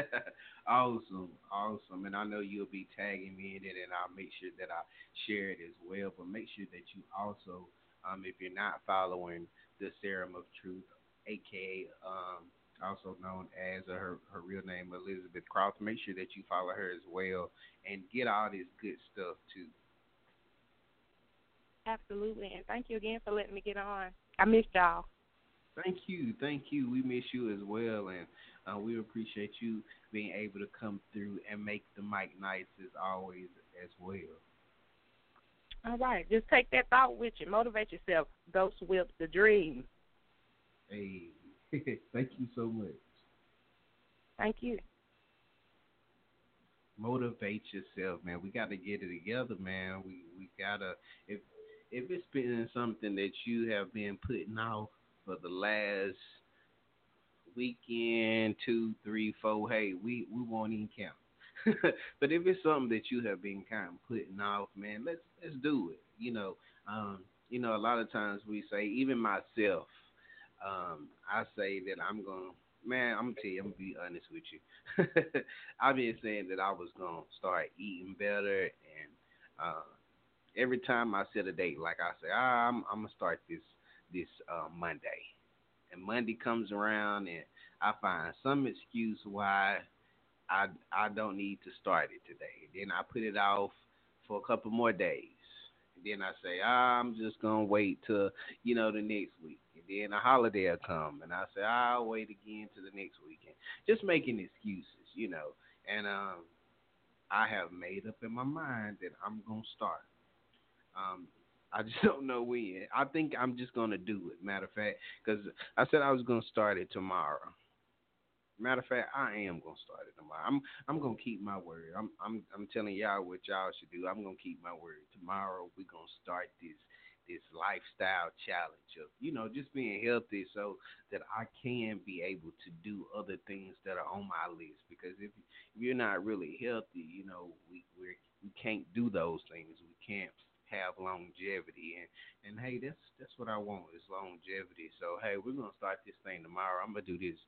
Awesome. And I know you'll be tagging me in it, and I'll make sure that I share it as well. But make sure that you also, if you're not following the Serum of Truth, a.k.a. Also known as her real name, Elizabeth Cross. Make sure that you follow her as well and get all this good stuff too. Absolutely, and thank you again for letting me get on. I missed y'all. Thank you. We miss you as well, and we appreciate you being able to come through and make the mic nice as always as well. All right, just take that thought with you. Motivate yourself. Ghost whip the dream. Hey. Thank you so much. Thank you. Motivate yourself, man. We got to get it together, man. We gotta. If it's been something that you have been putting off for the last weekend, 2, 3, 4, hey, we won't even count. But if it's something that you have been kind of putting off, man, let's do it. A lot of times we say, even myself. I say that I'm going to tell you, I'm going to be honest with you. I've been saying that I was going to start eating better, and every time I set a date, like I say, I'm going to start this Monday. And Monday comes around, and I find some excuse why I don't need to start it today. Then I put it off for a couple more days. And then I say, I'm just going to wait till, the next week. Then a holiday will come, and I say, I'll wait again to the next weekend. Just making excuses, And I have made up in my mind that I'm going to start. I just don't know when. I think I'm just going to do it, matter of fact, because I said I was going to start it tomorrow. Matter of fact, I am going to start it tomorrow. I'm going to keep my word. I'm telling y'all what y'all should do. I'm going to keep my word. Tomorrow we're going to start this lifestyle challenge of, just being healthy so that I can be able to do other things that are on my list. Because if you're not really healthy, we can't do those things. We can't have longevity. And hey, that's what I want is longevity. So hey, we're gonna start this thing tomorrow. I'm gonna do this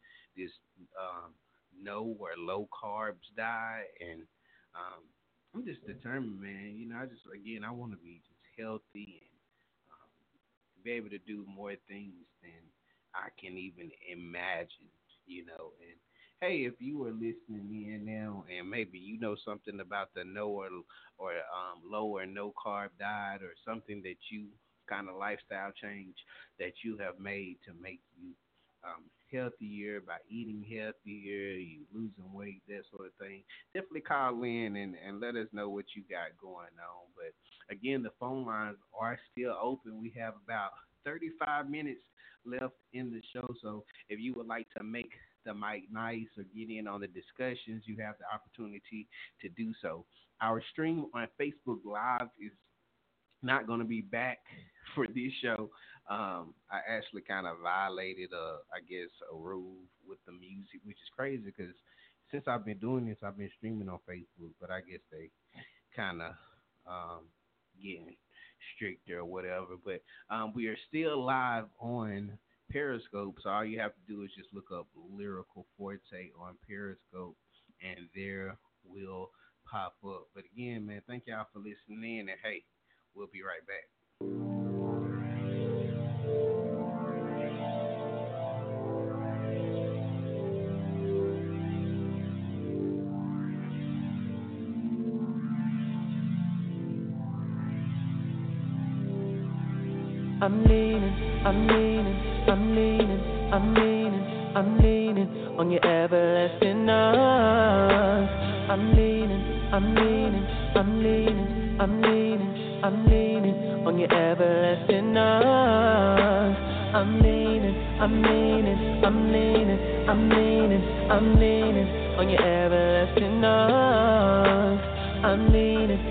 no or low carbs diet, and I'm just determined, man. I want to be just healthy and be able to do more things than I can even imagine, And hey, if you are listening in now and maybe you know something about the no or low or no carb diet or something that you kind of lifestyle change that you have made to make you healthier by eating healthier, you losing weight, that sort of thing, definitely call in and let us know what you got going on. But again, the phone lines are still open. We have about 35 minutes left in the show. So if you would like to make the mic nice or get in on the discussions, you have the opportunity to do so. Our stream on Facebook Live is not going to be back for this show. I actually kind of violated, a rule with the music, which is crazy because since I've been doing this, I've been streaming on Facebook, but I guess they kind of getting stricter or whatever. But we are still live on Periscope, so all you have to do is just look up Lyrical Forte on Periscope, and there will pop up. But again, man, thank y'all for listening in, and hey, we'll be right back. I'm leaning on your everlasting arms. I'm leaning on your everlasting arms. I'm leaning on your everlasting arms. I'm leaning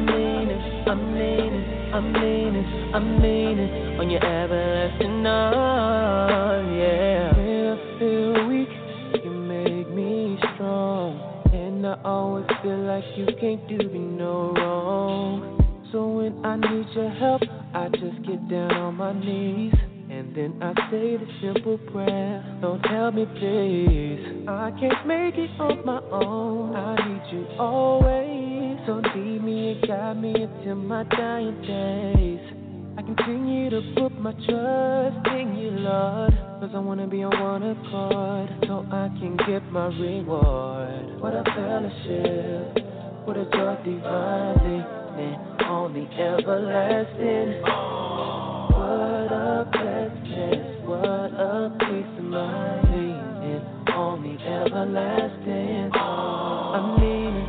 on your everlasting arms, yeah. Feel weak, you make me strong, and I always feel like you can't do me no wrong. So when I need your help, I just get down on my knees, and then I say the simple prayer, Lord help me please. I can't make it on my own, I need you always. So lead me and guide me until my dying days. I continue to put my trust in you, Lord, 'cause I wanna be on one accord, so I can get my reward. What a fellowship, what a joy divine, on the everlasting. What a blessing, what a peace of mind, leaning on the everlasting. I'm leaning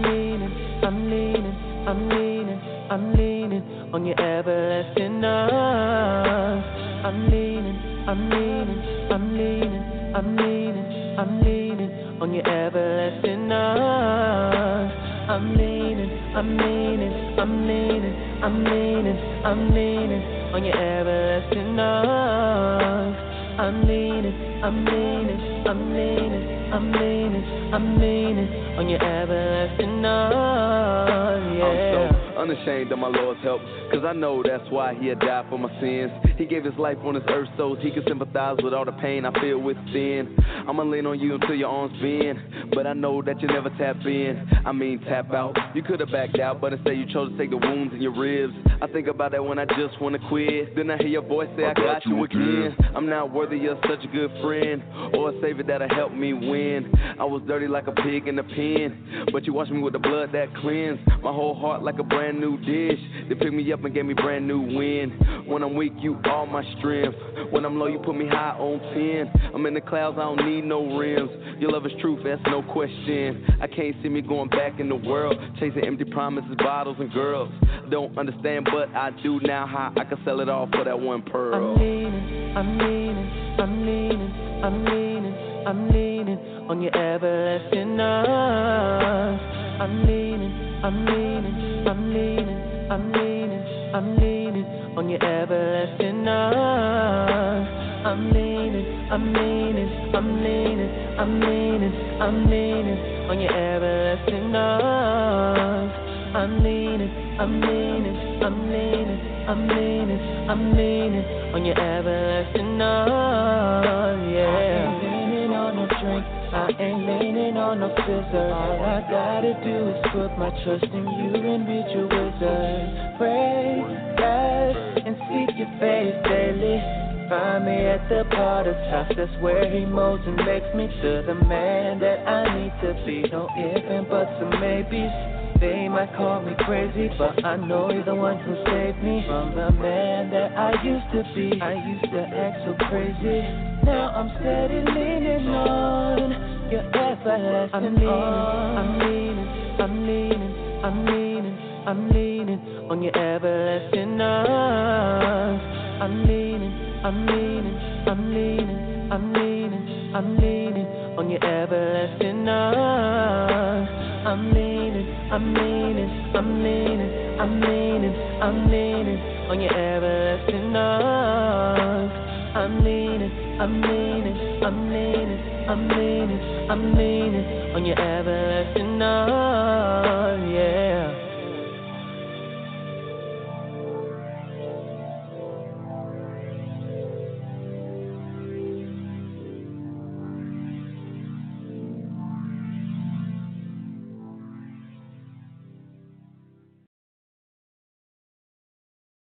on your everlasting arms. I'm leaning on your everlasting arms. I'm leaning on your everlasting arms. I'm leaning on your everlasting arms, yeah. I'm so unashamed of my Lord's help, 'cause I know that's why he had died for my sins. He gave his life on this earth so he could sympathize with all the pain I feel within. I'ma lean on you until your arms bend, but I know that you never tap in. I mean tap out. You could've backed out, but instead you chose to take the wounds in your ribs. I think about that when I just wanna quit. Then I hear your voice say I got you again. I'm not worthy of such a good friend, or a savior that'll help me win. I was dirty like a pig in the pen, but you washed me with the blood that cleansed my whole heart like a brand new dish. They picked me up and gave me brand new wind. When I'm weak, you all my strength. When I'm low, you put me high on 10. I'm in the clouds, I don't need no rims. Your love is truth, that's no question. I can't see me going back in the world, chasing empty promises, bottles, and girls. Don't understand, but I do now how I can sell it all for that one pearl. I'm leaning on your everlasting arms. I'm leaning on your everlasting arms. I'm leaning on your everlasting arms. I'm leaning on your everlasting arms, yeah. I ain't leaning on no drink, I ain't leaning on no scissor. All I gotta do is put my trust in you and read your wizard. Pray, fast, and seek your face daily. Find me at the potter's house, that's where he molds and makes me to the man that I need to be. No ifs and buts or maybes. They might call me crazy, but I know you're the one who saved me from the man that I used to be. I used to act so crazy. Now I'm steady leaning on your everlasting arms. I'm leaning on your everlasting arms. I'm leaning on your everlasting arms. I'm leaning on your everlasting arms. I'm leaning on your everlasting arms, yeah.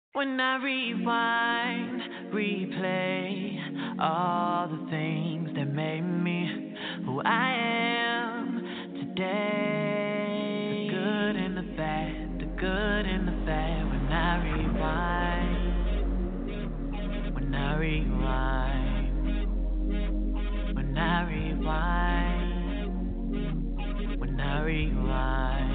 When I rewind, replay all the things that made me who I am today. The good and the bad, the good and the bad. When I rewind, when I rewind, when I rewind, when I rewind.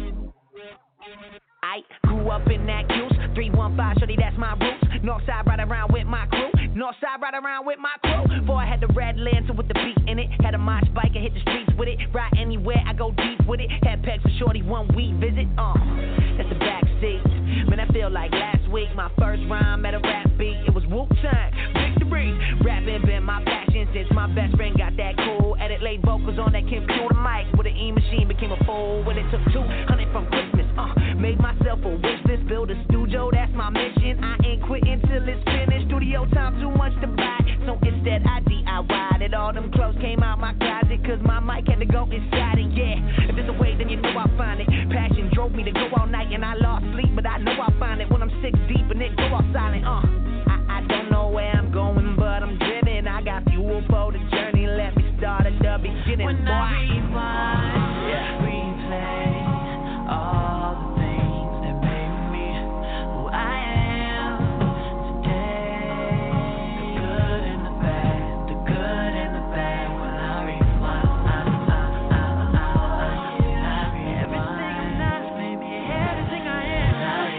I grew up in that juice, 315, shorty, that's my roots. Northside, ride around with my crew. Northside, ride around with my crew. Before I had the red Lancer with the beat in it. Had a Mosh bike and hit the streets with it. Ride anywhere, I go deep with it. Had pegs with shorty, 1 week visit. That's the backseat. Man, I feel like last week, my first rhyme at a rap beat. It was Wu-Tang, victory. Rapping been my passion since my best friend got that cool. Edit laid vocals on that computer mic with an E-machine, became a fool. When it took 200 from Christmas, made myself a wish list, build a studio, that's my mission. I ain't quitting till it's finished. Studio time, too much to buy. So instead I DIY'd it. All them clothes came out my closet, cause my mic had to go inside it, yeah. If there's a way, then you know I'll find it. Passion drove me to go all night and I lost sleep, but I know I'll find it when I'm 6 deep and it go all silent, I don't know where I'm going, but I'm driven. I got fuel for the journey, let me start at the beginning. When I rewind, replay all the things that made me who I am today. The good and the bad, the good and the bad. When I rewind, everything I'm not made me everything I am.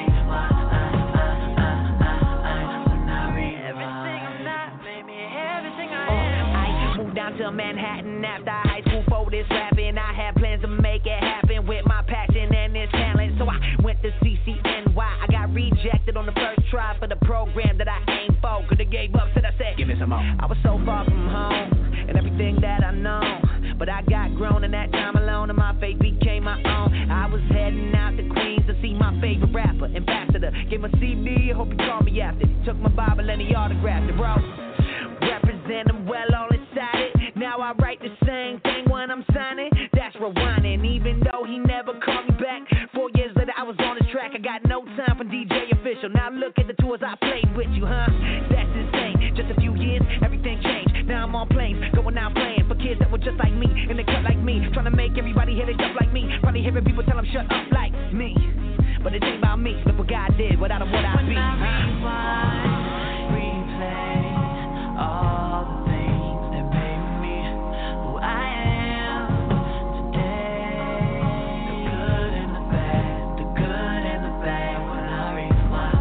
When I rewind, everything I'm not made me everything I am. I moved down to Manhattan after high school for this rapping. I had plans to make it happen with my passion and this talent, so I went to CCNY. I got rejected on the first try for the program that I aimed for. Could've gave up, said I said, give me some more. I was so far from home and everything that I know, but I got grown in that time alone and my faith became my own. I was heading out to Queens to see my favorite rapper, Ambassador. Gave him a CD, I hope he called me after. Took my Bible and he autographed it, bro. Represent him well, all inside it. Now I write the same thing when I'm signing. That's rewinding, even though he never called me back. 4 years later, I was on his track. I got no time for DJ Official. Now look at the tours I played with you, huh? That's insane. Just a few years, everything changed. Now I'm on planes, going out playing for kids that were just like me, and they cut like me. Trying to make everybody hear they jump like me. Probably hearing people tell them shut up like me. But it ain't about me. Look what God did. Without him, what I'd be. When I rewind, replay all the things that made me who I am today. The good and the bad, the good and the bad. When I rewind,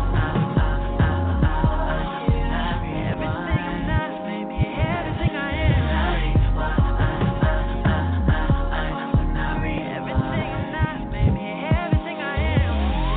everything I'm not made me everything I am. When I rewind, everything I'm not made me everything I am.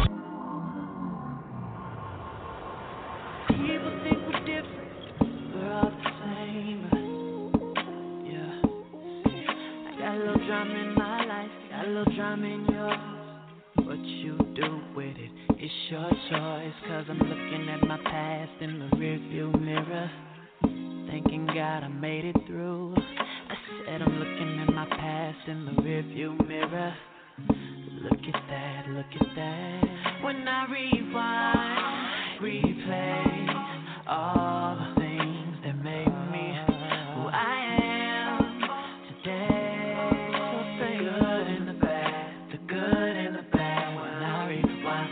People think we're different, we're all the same. Yeah, I got a little drama in my life, got a little drama in yours. What you do with it, it's your choice. Cause I'm looking at my past in the rearview mirror, thanking God I made it through. I said I'm looking at my past in the rearview mirror. Look at that, look at that. When I rewind, replay all the things that made me who I am today. The good and the bad, the good and the bad. When I rewind,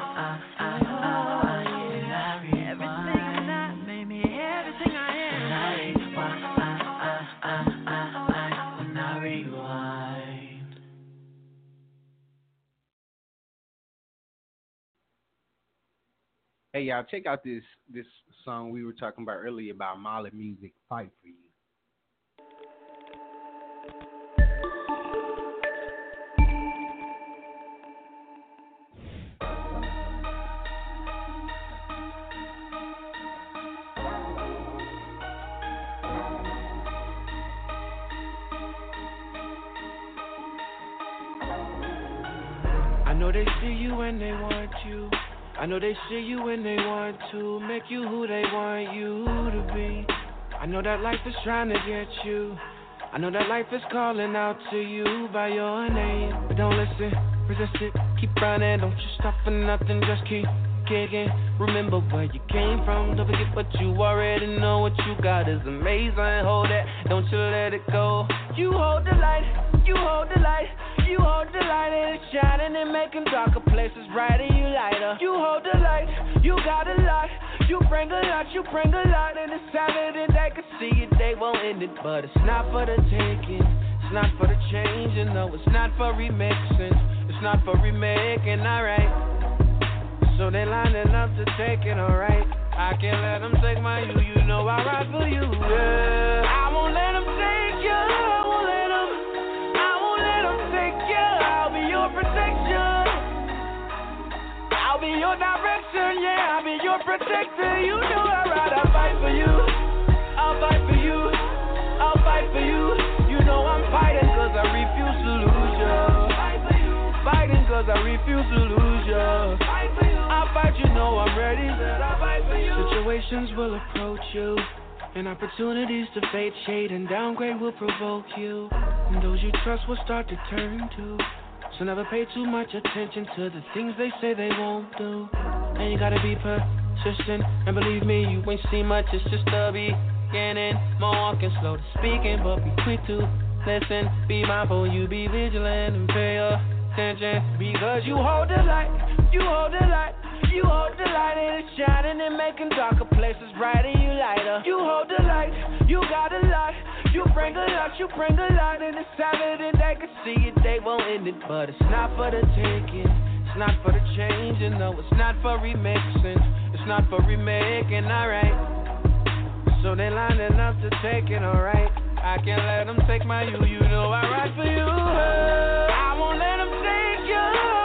everything I'm not made me everything I am. When I rewind. Hey y'all, check out this song we were talking about earlier about Molly Music, Fight for You. I know they see you when they want you. I know they see you when they want to make you who they want you to be. I know that life is trying to get you. I know that life is calling out to you by your name. But don't listen, resist it, keep running. Don't you stop for nothing, just keep kicking. Remember where you came from. Don't forget what you already know. What you got is amazing. Hold that, don't you let it go. You hold the light, you hold the light. You hold the light and it's shining and making darker places brighter. You lighter. You hold the light, you got a lot. You bring a lot, you bring a lot. And it's Saturday, they can see it, they won't end it. But it's not for the taking, it's not for the changing. No, it's not for remixing, it's not for remaking, alright. So they lining up to take it, alright. I can't let them take my you know I ride for you, yeah. I won't let them take you, I won't let them take you. I'll be your protection, I'll be your direction, yeah. I'll be your protector, you know I ride, I fight for you, I'll fight for you, I'll fight for you. You know I'm fighting cause I refuse to lose you. Fighting cause I refuse to lose you. I'll fight, you know I'm ready. Situations will approach you, and opportunities to fade, shade, and downgrade will provoke you. And those you trust will start to turn to. So never pay too much attention to the things they say they won't do. And you gotta be persistent, and believe me, you ain't seen much, it's just a beginning. More walking, slow to speaking, but be quick to listen. Be mindful, you be vigilant, and pay attention. Because you hold the light, you hold the light. You hold the light and it's shining and making darker places brighter. You lighter. You hold the light, you got a lot. You bring a lot, you bring a lot. And it's Saturday, they can see it, they won't end it. But it's not for the taking, it's not for the changing. No, it's not for remixing, it's not for remaking, alright. So they lining up to take it, alright. I can't let them take my you know I ride for you. I won't let them take you,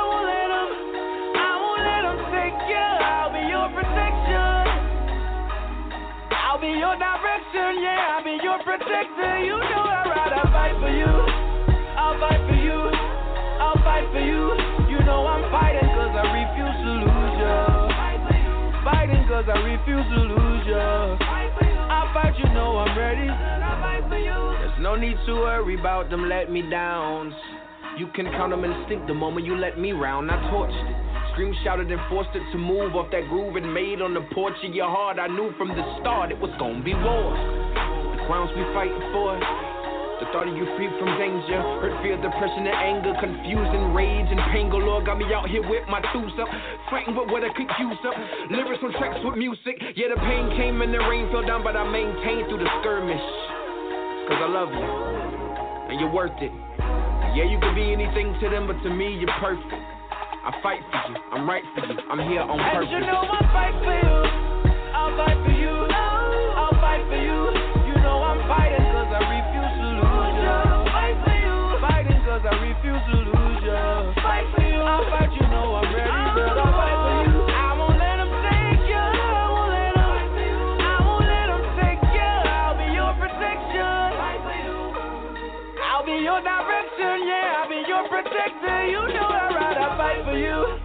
I'll be your protection, I'll be your direction, yeah. I'll be your protector, you know I ride, I fight for you, I'll fight for you, I'll fight for you. You know I'm fighting cause I refuse to lose you. Fighting cause I refuse to lose you. I'll fight, you know I'm ready. There's no need to worry about them let me down. You can count them instinct the moment you let me round. I torched it, screamed, shouted, and forced it to move off that groove and made on the porch of your heart. I knew from the start it was gonna be war. The grounds we fighting for, the thought of you free from danger, hurt, fear, depression, and anger, confusion, rage, and pain galore got me out here with my tools up, fighting with what I could use up, lyrics on tracks with music. Yeah, the pain came and the rain fell down, but I maintained through the skirmish. Cause I love you, and you're worth it. Yeah, you could be anything to them, but to me, you're perfect. I fight for you, I'm right for you, I'm here on purpose. And you know I fight for you, I'll fight for you, I'll fight for you. You know I'm fighting cause I refuse to lose you. Fight for you, fighting cause I refuse to lose you. Fight for you, I'll fight, you know I'm ready, girl, I'll fight for you. I won't let them take you, I won't let them take you. I'll be your protection, I'll be your direction, yeah. I'll be your protector, you know I ride, I fight for you.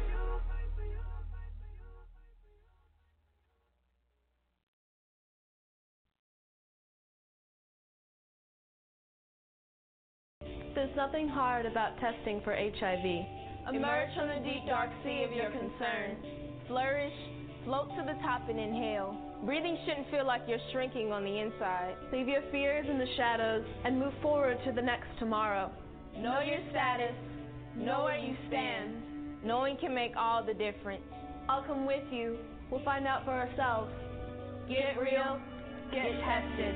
There's nothing hard about testing for HIV. Emerge from the deep dark sea of your concern. Flourish, float to the top and inhale. Breathing shouldn't feel like you're shrinking on the inside. Leave your fears in the shadows and move forward to the next tomorrow. Know your status, know where you stand. Knowing can make all the difference. I'll come with you, we'll find out for ourselves. Get real, get tested.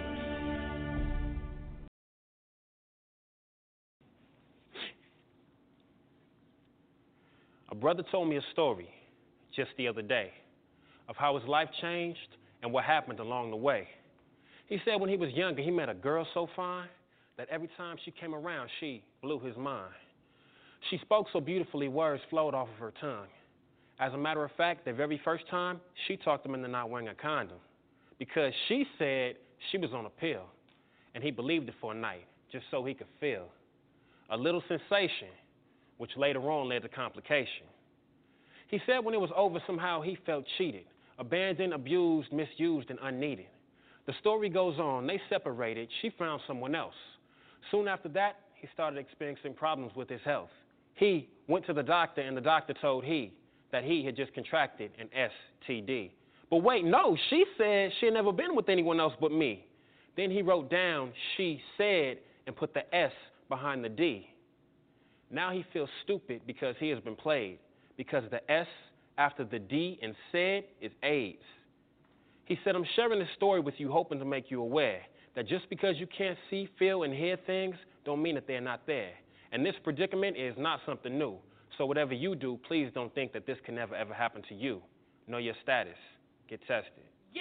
A brother told me a story just the other day of how his life changed and what happened along the way. He said when he was younger, he met a girl so fine that every time she came around, she blew his mind. She spoke so beautifully, words flowed off of her tongue. As a matter of fact, the very first time, she talked him into not wearing a condom because she said she was on a pill, and he believed it for a night just so he could feel a little sensation, which later on led to complication. He said when it was over, somehow he felt cheated, abandoned, abused, misused, and unneeded. The story goes on. They separated. She found someone else. Soon after that, he started experiencing problems with his health. He went to the doctor, and the doctor told he that he had just contracted an STD. But wait, no, she said she had never been with anyone else but me. Then he wrote down she said and put the S behind the D. Now he feels stupid because he has been played, because the S after the D and said is AIDS. He said, I'm sharing this story with you hoping to make you aware that just because you can't see, feel, and hear things don't mean that they're not there. And this predicament is not something new. So whatever you do, please don't think that this can never, ever happen to you. Know your status. Get tested. Yes!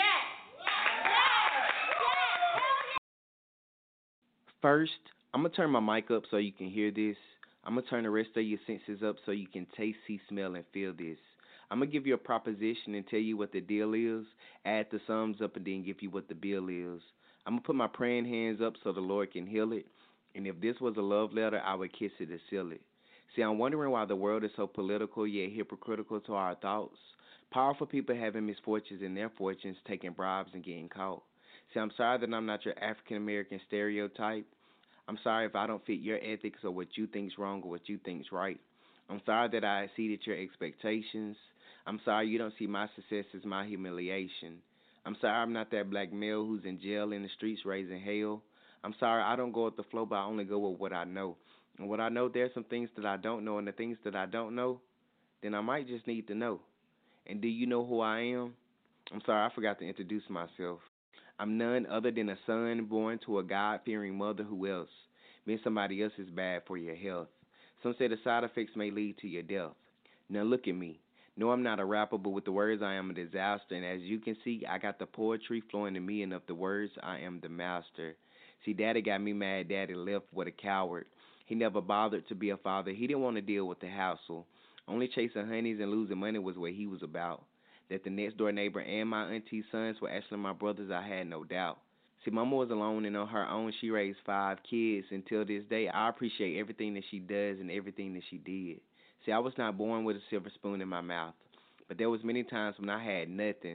First, I'm going to turn my mic up so you can hear this. I'm going to turn the rest of your senses up so you can taste, see, smell, and feel this. I'm going to give you a proposition and tell you what the deal is, add the sums up, and then give you what the bill is. I'm going to put my praying hands up so the Lord can heal it. And if this was a love letter, I would kiss it to seal it. See, I'm wondering why the world is so political yet hypocritical to our thoughts. Powerful people having misfortunes in their fortunes, taking bribes and getting caught. See, I'm sorry that I'm not your African-American stereotype. I'm sorry if I don't fit your ethics or what you think's wrong or what you think's right. I'm sorry that I exceeded your expectations. I'm sorry you don't see my success as my humiliation. I'm sorry I'm not that black male who's in jail in the streets raising hell. I'm sorry I don't go with the flow, but I only go with what I know. And what I know, there's some things that I don't know, and the things that I don't know, then I might just need to know. And do you know who I am? I'm sorry, I forgot to introduce myself. I'm none other than a son born to a God-fearing mother who else. Being somebody else is bad for your health. Some say the side effects may lead to your death. Now look at me. No, I'm not a rapper, but with the words I am a disaster. And as you can see, I got the poetry flowing to me, and of the words I am the master. See, Daddy got me mad. Daddy left with a coward. He never bothered to be a father. He didn't want to deal with the hassle. Only chasing honeys and losing money was what he was about. That the next door neighbor and my auntie's sons were actually my brothers, I had no doubt. See, Mama was alone, and on her own, she raised 5 kids. Until this day, I appreciate everything that she does and everything that she did. See, I was not born with a silver spoon in my mouth, but there was many times when I had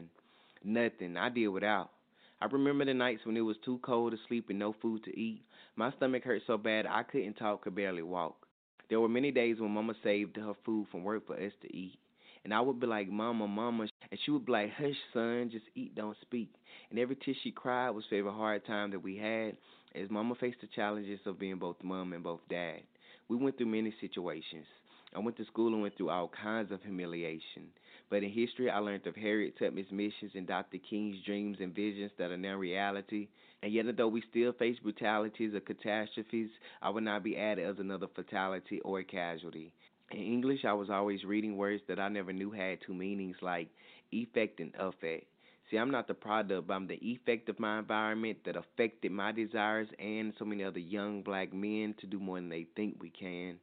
nothing. I did without. I remember the nights when it was too cold to sleep and no food to eat. My stomach hurt so bad I couldn't talk, could barely walk. There were many days when Mama saved her food from work for us to eat. And I would be like, Mama, and she would be like, hush, son, just eat, don't speak. And every tear she cried was for every hard time that we had, as Mama faced the challenges of being both mom and both dad. We went through many situations. I went to school and went through all kinds of humiliation. But in history, I learned of Harriet Tubman's missions and Dr. King's dreams and visions that are now reality. And yet, although we still face brutalities or catastrophes, I would not be added as another fatality or a casualty. In English, I was always reading words that I never knew had 2 meanings, like effect and effect. See, I'm not the product, but I'm the effect of my environment that affected my desires and so many other young black men to do more than they think we can.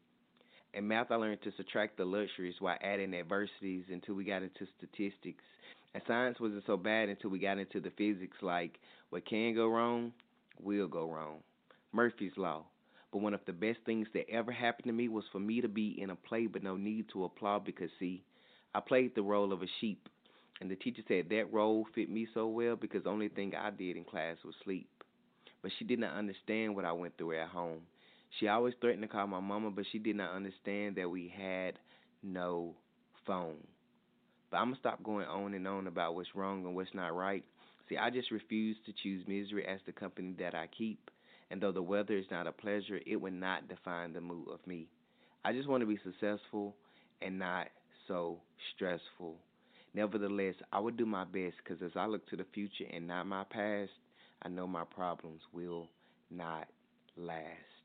In math, I learned to subtract the luxuries while adding adversities until we got into statistics. And science wasn't so bad until we got into the physics, like what can go wrong will go wrong. Murphy's Law. But one of the best things that ever happened to me was for me to be in a play but no need to applaud because, see, I played the role of a sheep. And the teacher said that role fit me so well because the only thing I did in class was sleep. But she did not understand what I went through at home. She always threatened to call my mama, but she did not understand that we had no phone. But I'm going to stop going on and on about what's wrong and what's not right. See, I just refuse to choose misery as the company that I keep. And though the weather is not a pleasure, it would not define the mood of me. I just want to be successful and not so stressful. Nevertheless, I would do my best because as I look to the future and not my past, I know my problems will not last.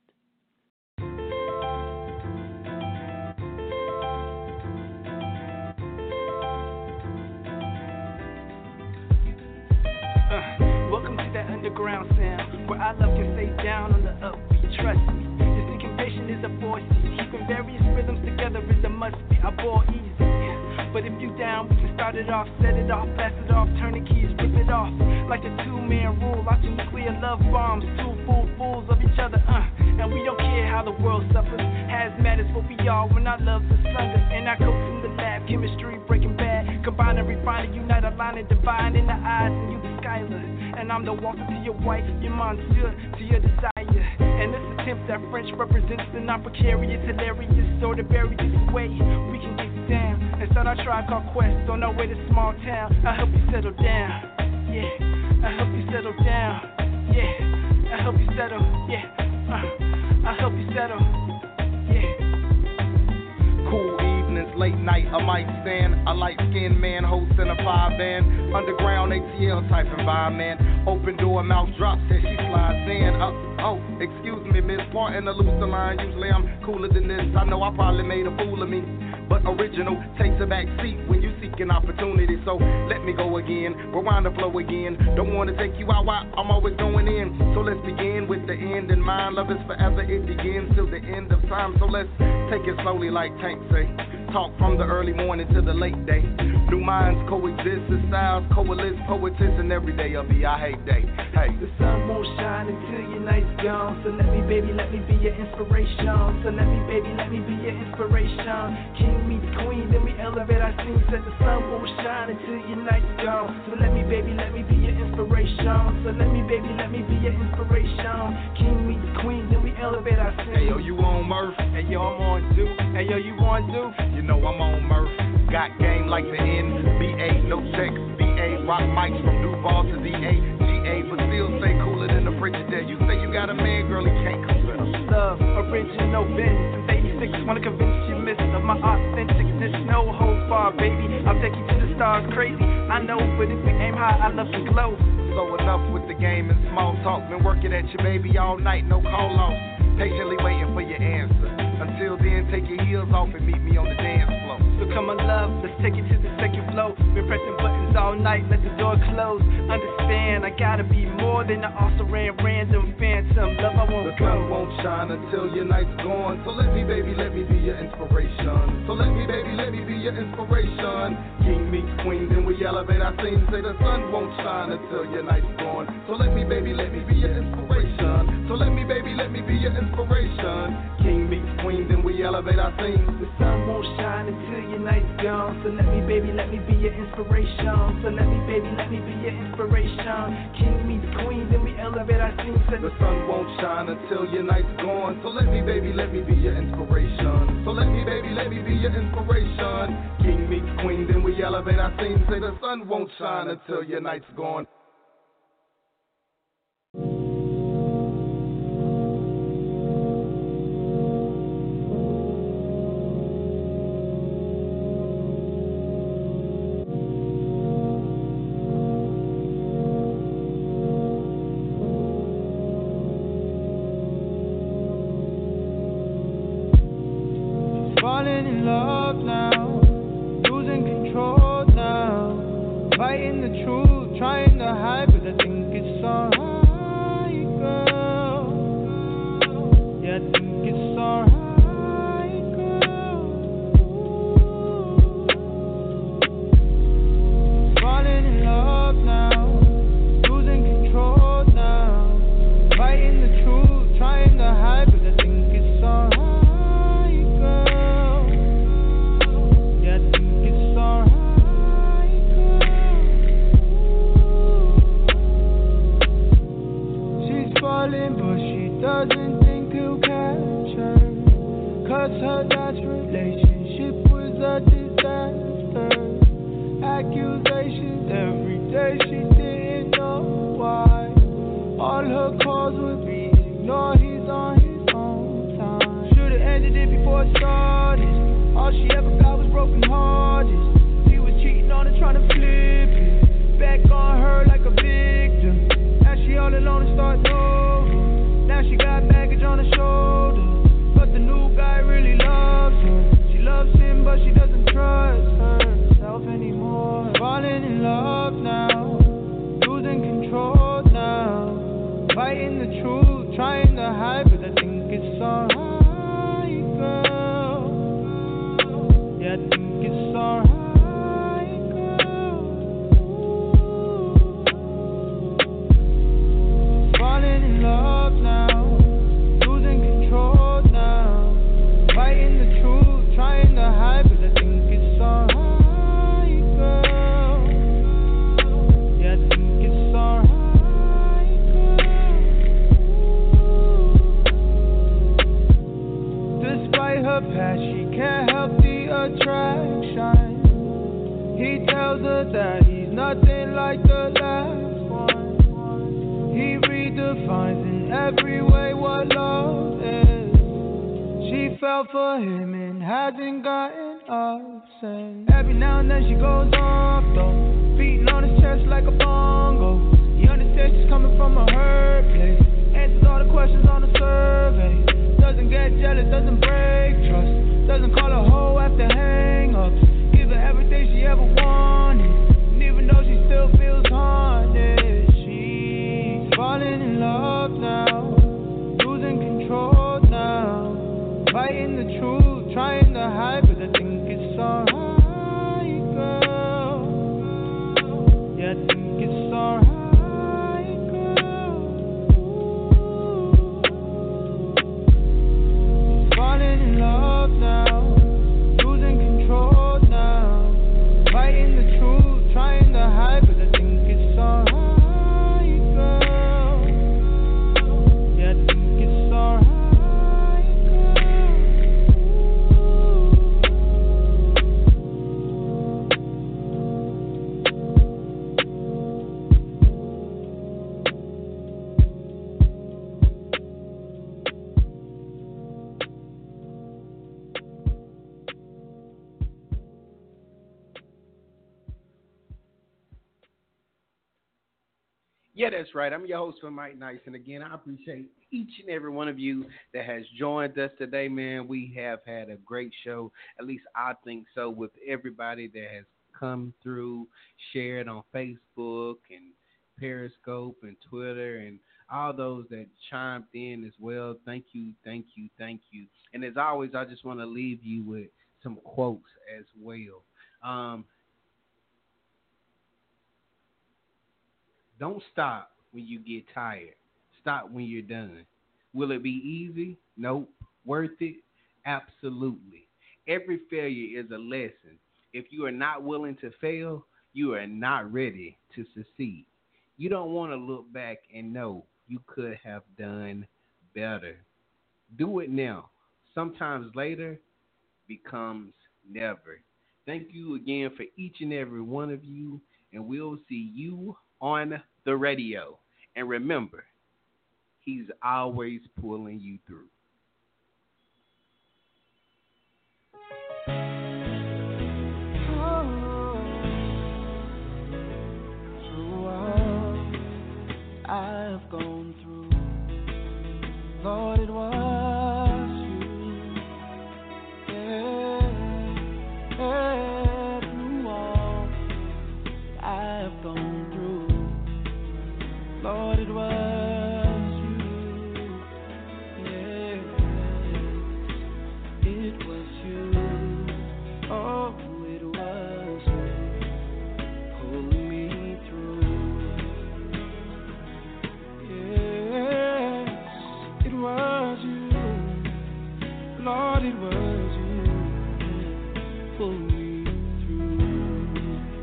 Welcome to that underground sound where our love can stay down on the upbeat. Trust me, this incubation is a force. Keeping various rhythms together is a must be. I ball easy, but if you down, we can start it off, set it off, pass it off, turn the keys, rip it off. Like the 2-man rule, lots of nuclear love bombs, 2 fools of each other. And we don't care how the world suffers. Hazmat is what we are when our love's asunder. And our coats in the lab, chemistry breaking bad. Combine and refine and unite, align and divine in the eyes, and you the Skylar. And I'm the walker to your wife, your monsieur, to your desire. And this attempt at French represents the non-precarious, hilarious, sort of various way we can get down. And start our tribe called Quest on our way to small town. I help you settle down, yeah. I help you settle down, yeah. I help you settle, yeah. I help you settle, yeah. Cool evenings, late night, a mic stand, a light-skinned man hosting a 5-band, underground ATL type environment. Open door, mouth drops as she slides in. Excuse me, miss, parting the looser line. Usually I'm cooler than this. I know I probably made a fool of me, but original takes a back seat when you seek an opportunity. So let me go again, rewind the flow again. Don't want to take you out while I'm always going in. So let's begin with the end in mind. Love is forever, it begins till the end of time. So let's take it slowly like Tank say. Talk from the early morning to the late day. New minds coexist, the styles coalesce, poetess, and every day will be our hate day. Hey, the sun won't shine until your night's gone. So let me, baby, let me be your inspiration. So let me, baby, let me be your inspiration. King meets queen, then we elevate our scene. Said the sun won't shine until your night's gone. So let me, baby, let me be your inspiration. So let me, baby, let me be your inspiration. King meets queen, then we elevate our scene. Hey yo, you on Murph? Hey yo, I'm on too. Hey yo, you on too? You know I'm on Murph. Got game like the NBA, no checks, BA. Rock mics from Duval to DA, GA, but still stay cooler than the Frigidaire. You say you got a man, girl, he can't consider. Love, original Benz, 86, wanna convince you miss of my authenticness, no holds barred, baby. I'll take you to the stars, crazy, I know, but if we aim high, I love to glow. So enough with the game and small talk. Been working at your baby all night, no call off. Patiently waiting for your answer. Until then, take your heels off and meet me on the dance floor. So come on, love, let's take it to the second floor. Been pressing buttons all night, let the door close. Understand, I gotta be more than an also random phantom. Love, I won't go. The sun won't shine until your night's gone. So let me, baby, let me be your inspiration. So let me, baby, let me be your inspiration. King meets queen, then we elevate our scene. Say the sun won't shine until your night's gone. So let me, baby, let me be your inspiration. So let me, baby, let me be your inspiration. King meets queen, then we elevate our scene. The sun won't shine until your night's gone. So let me, baby, let me be your inspiration. So let me, baby, let me be your inspiration. King meets queen, then we elevate our scene. The sun won't shine until your night's gone. So let me, baby, let me be your inspiration. So let me, baby, let me be your inspiration. King meets queen, then we elevate our scene. Say the sun won't shine until your night's gone. Falling in love now, losing control now, fighting the truth, trying to hide, but I think it's alright, girl. Yeah, I think it's alright, girl. Falling in love now, losing control now, fighting the truth, trying to hide, but I think it's alright. But she doesn't think he'll catch her, 'cause her last relationship was a disaster. Accusations every day, she didn't know why. All her calls would be ignored, he's on his own time. Should've ended it before it started. All she ever got was broken hearted. He was cheating on her, trying to flip it back on her like a victim. Now she all alone and starting over. Now she got baggage on her shoulder, but the new guy really loves her. She loves him, but she doesn't trust herself anymore. Falling in love now, losing control now, fighting the truth, trying to hide, but I think it's alright, girl. Yeah, I think it's alright, girl. Falling in love now, losing control now, fighting the truth, trying to hide, but I think it's alright, girl. nothing like the last one. He redefines in every way what love is. She fell for him and hasn't gotten up since. Every now and then she goes off though, beating on his chest like a bongo. He understands she's coming from a hurt place. Answers all the questions on the survey. Doesn't get jealous, doesn't break trust. Doesn't call a hoe after hang-ups. Give her everything she ever wanted. And even though she still feels haunted, she's falling in love now, losing control now, fighting the truth, trying to hide, but I think it's alright, girl. Yeah, I think it's alright. Falling in love now, losing control now, fighting the truth, trying to hide, but I think it's alright, girl. Yeah, I think it's alright, Yeah, that's right. I'm your host for Mike Nice. And again, I appreciate each and every one of you that has joined us today, man. We have had a great show. At least I think so, with everybody that has come through, shared on Facebook and Periscope and Twitter and all those that chimed in as well. Thank you, thank you, thank you. And as always, I just want to leave you with some quotes as well. Don't stop when you get tired. Stop when you're done. Will it be easy? Nope. Worth it? Absolutely. Every failure is a lesson. If you are not willing to fail, you are not ready to succeed. You don't want to look back and know you could have done better. Do it now. Sometimes later becomes never. Thank you again for each and every one of you, and we'll see you on the radio. And remember, he's always pulling you through. I've gone through, Lord, it was you. Yeah, through all I've gone through, Lord, it was you. Yeah, it was you. Oh, it was you pulling me through. Was you, Lord, it was you, pull me through.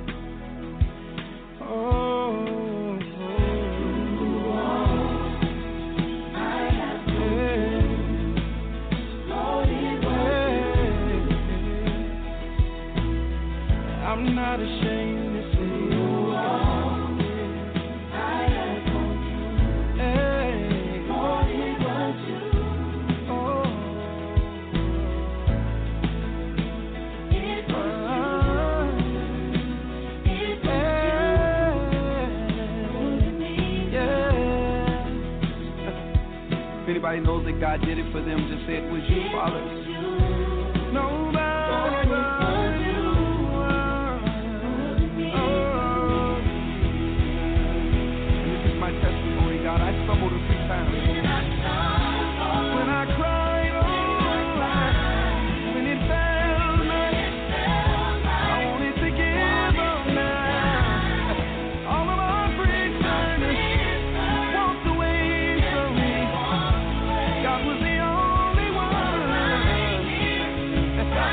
I have Lord, it was. I'm not ashamed to say you are. Anybody knows that God did it for them, just say it was you, Father. Nobody but you. This is my testimony, God. I stumbled a few times. When I cried, when it felt like I wanted to give up now. All of my friends walked away from me. God was the only one.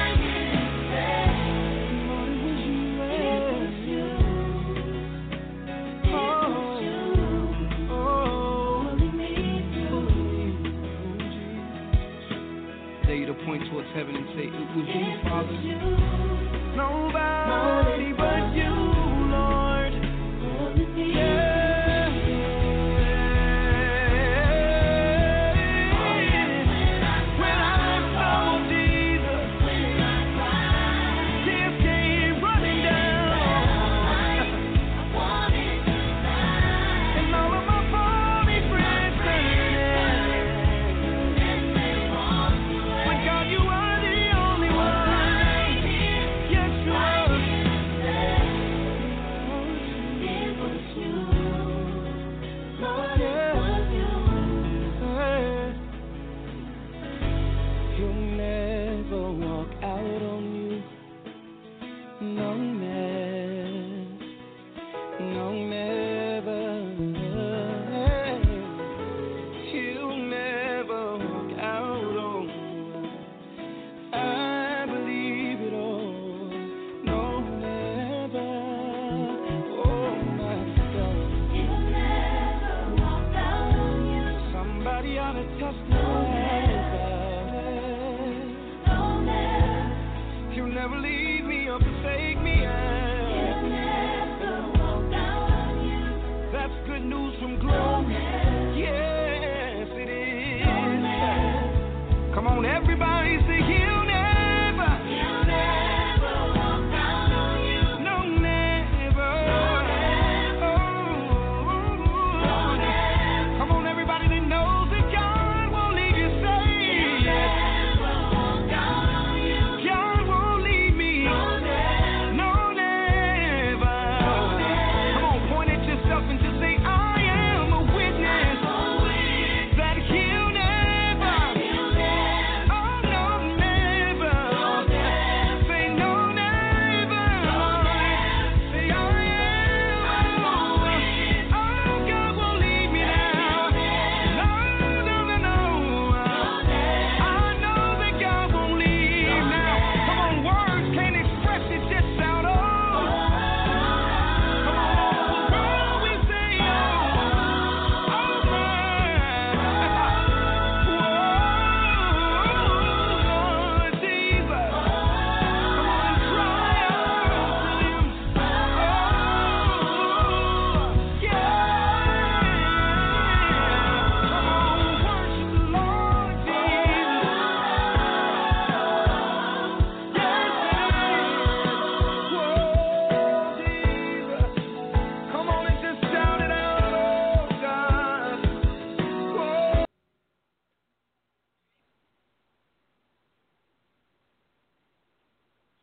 young man.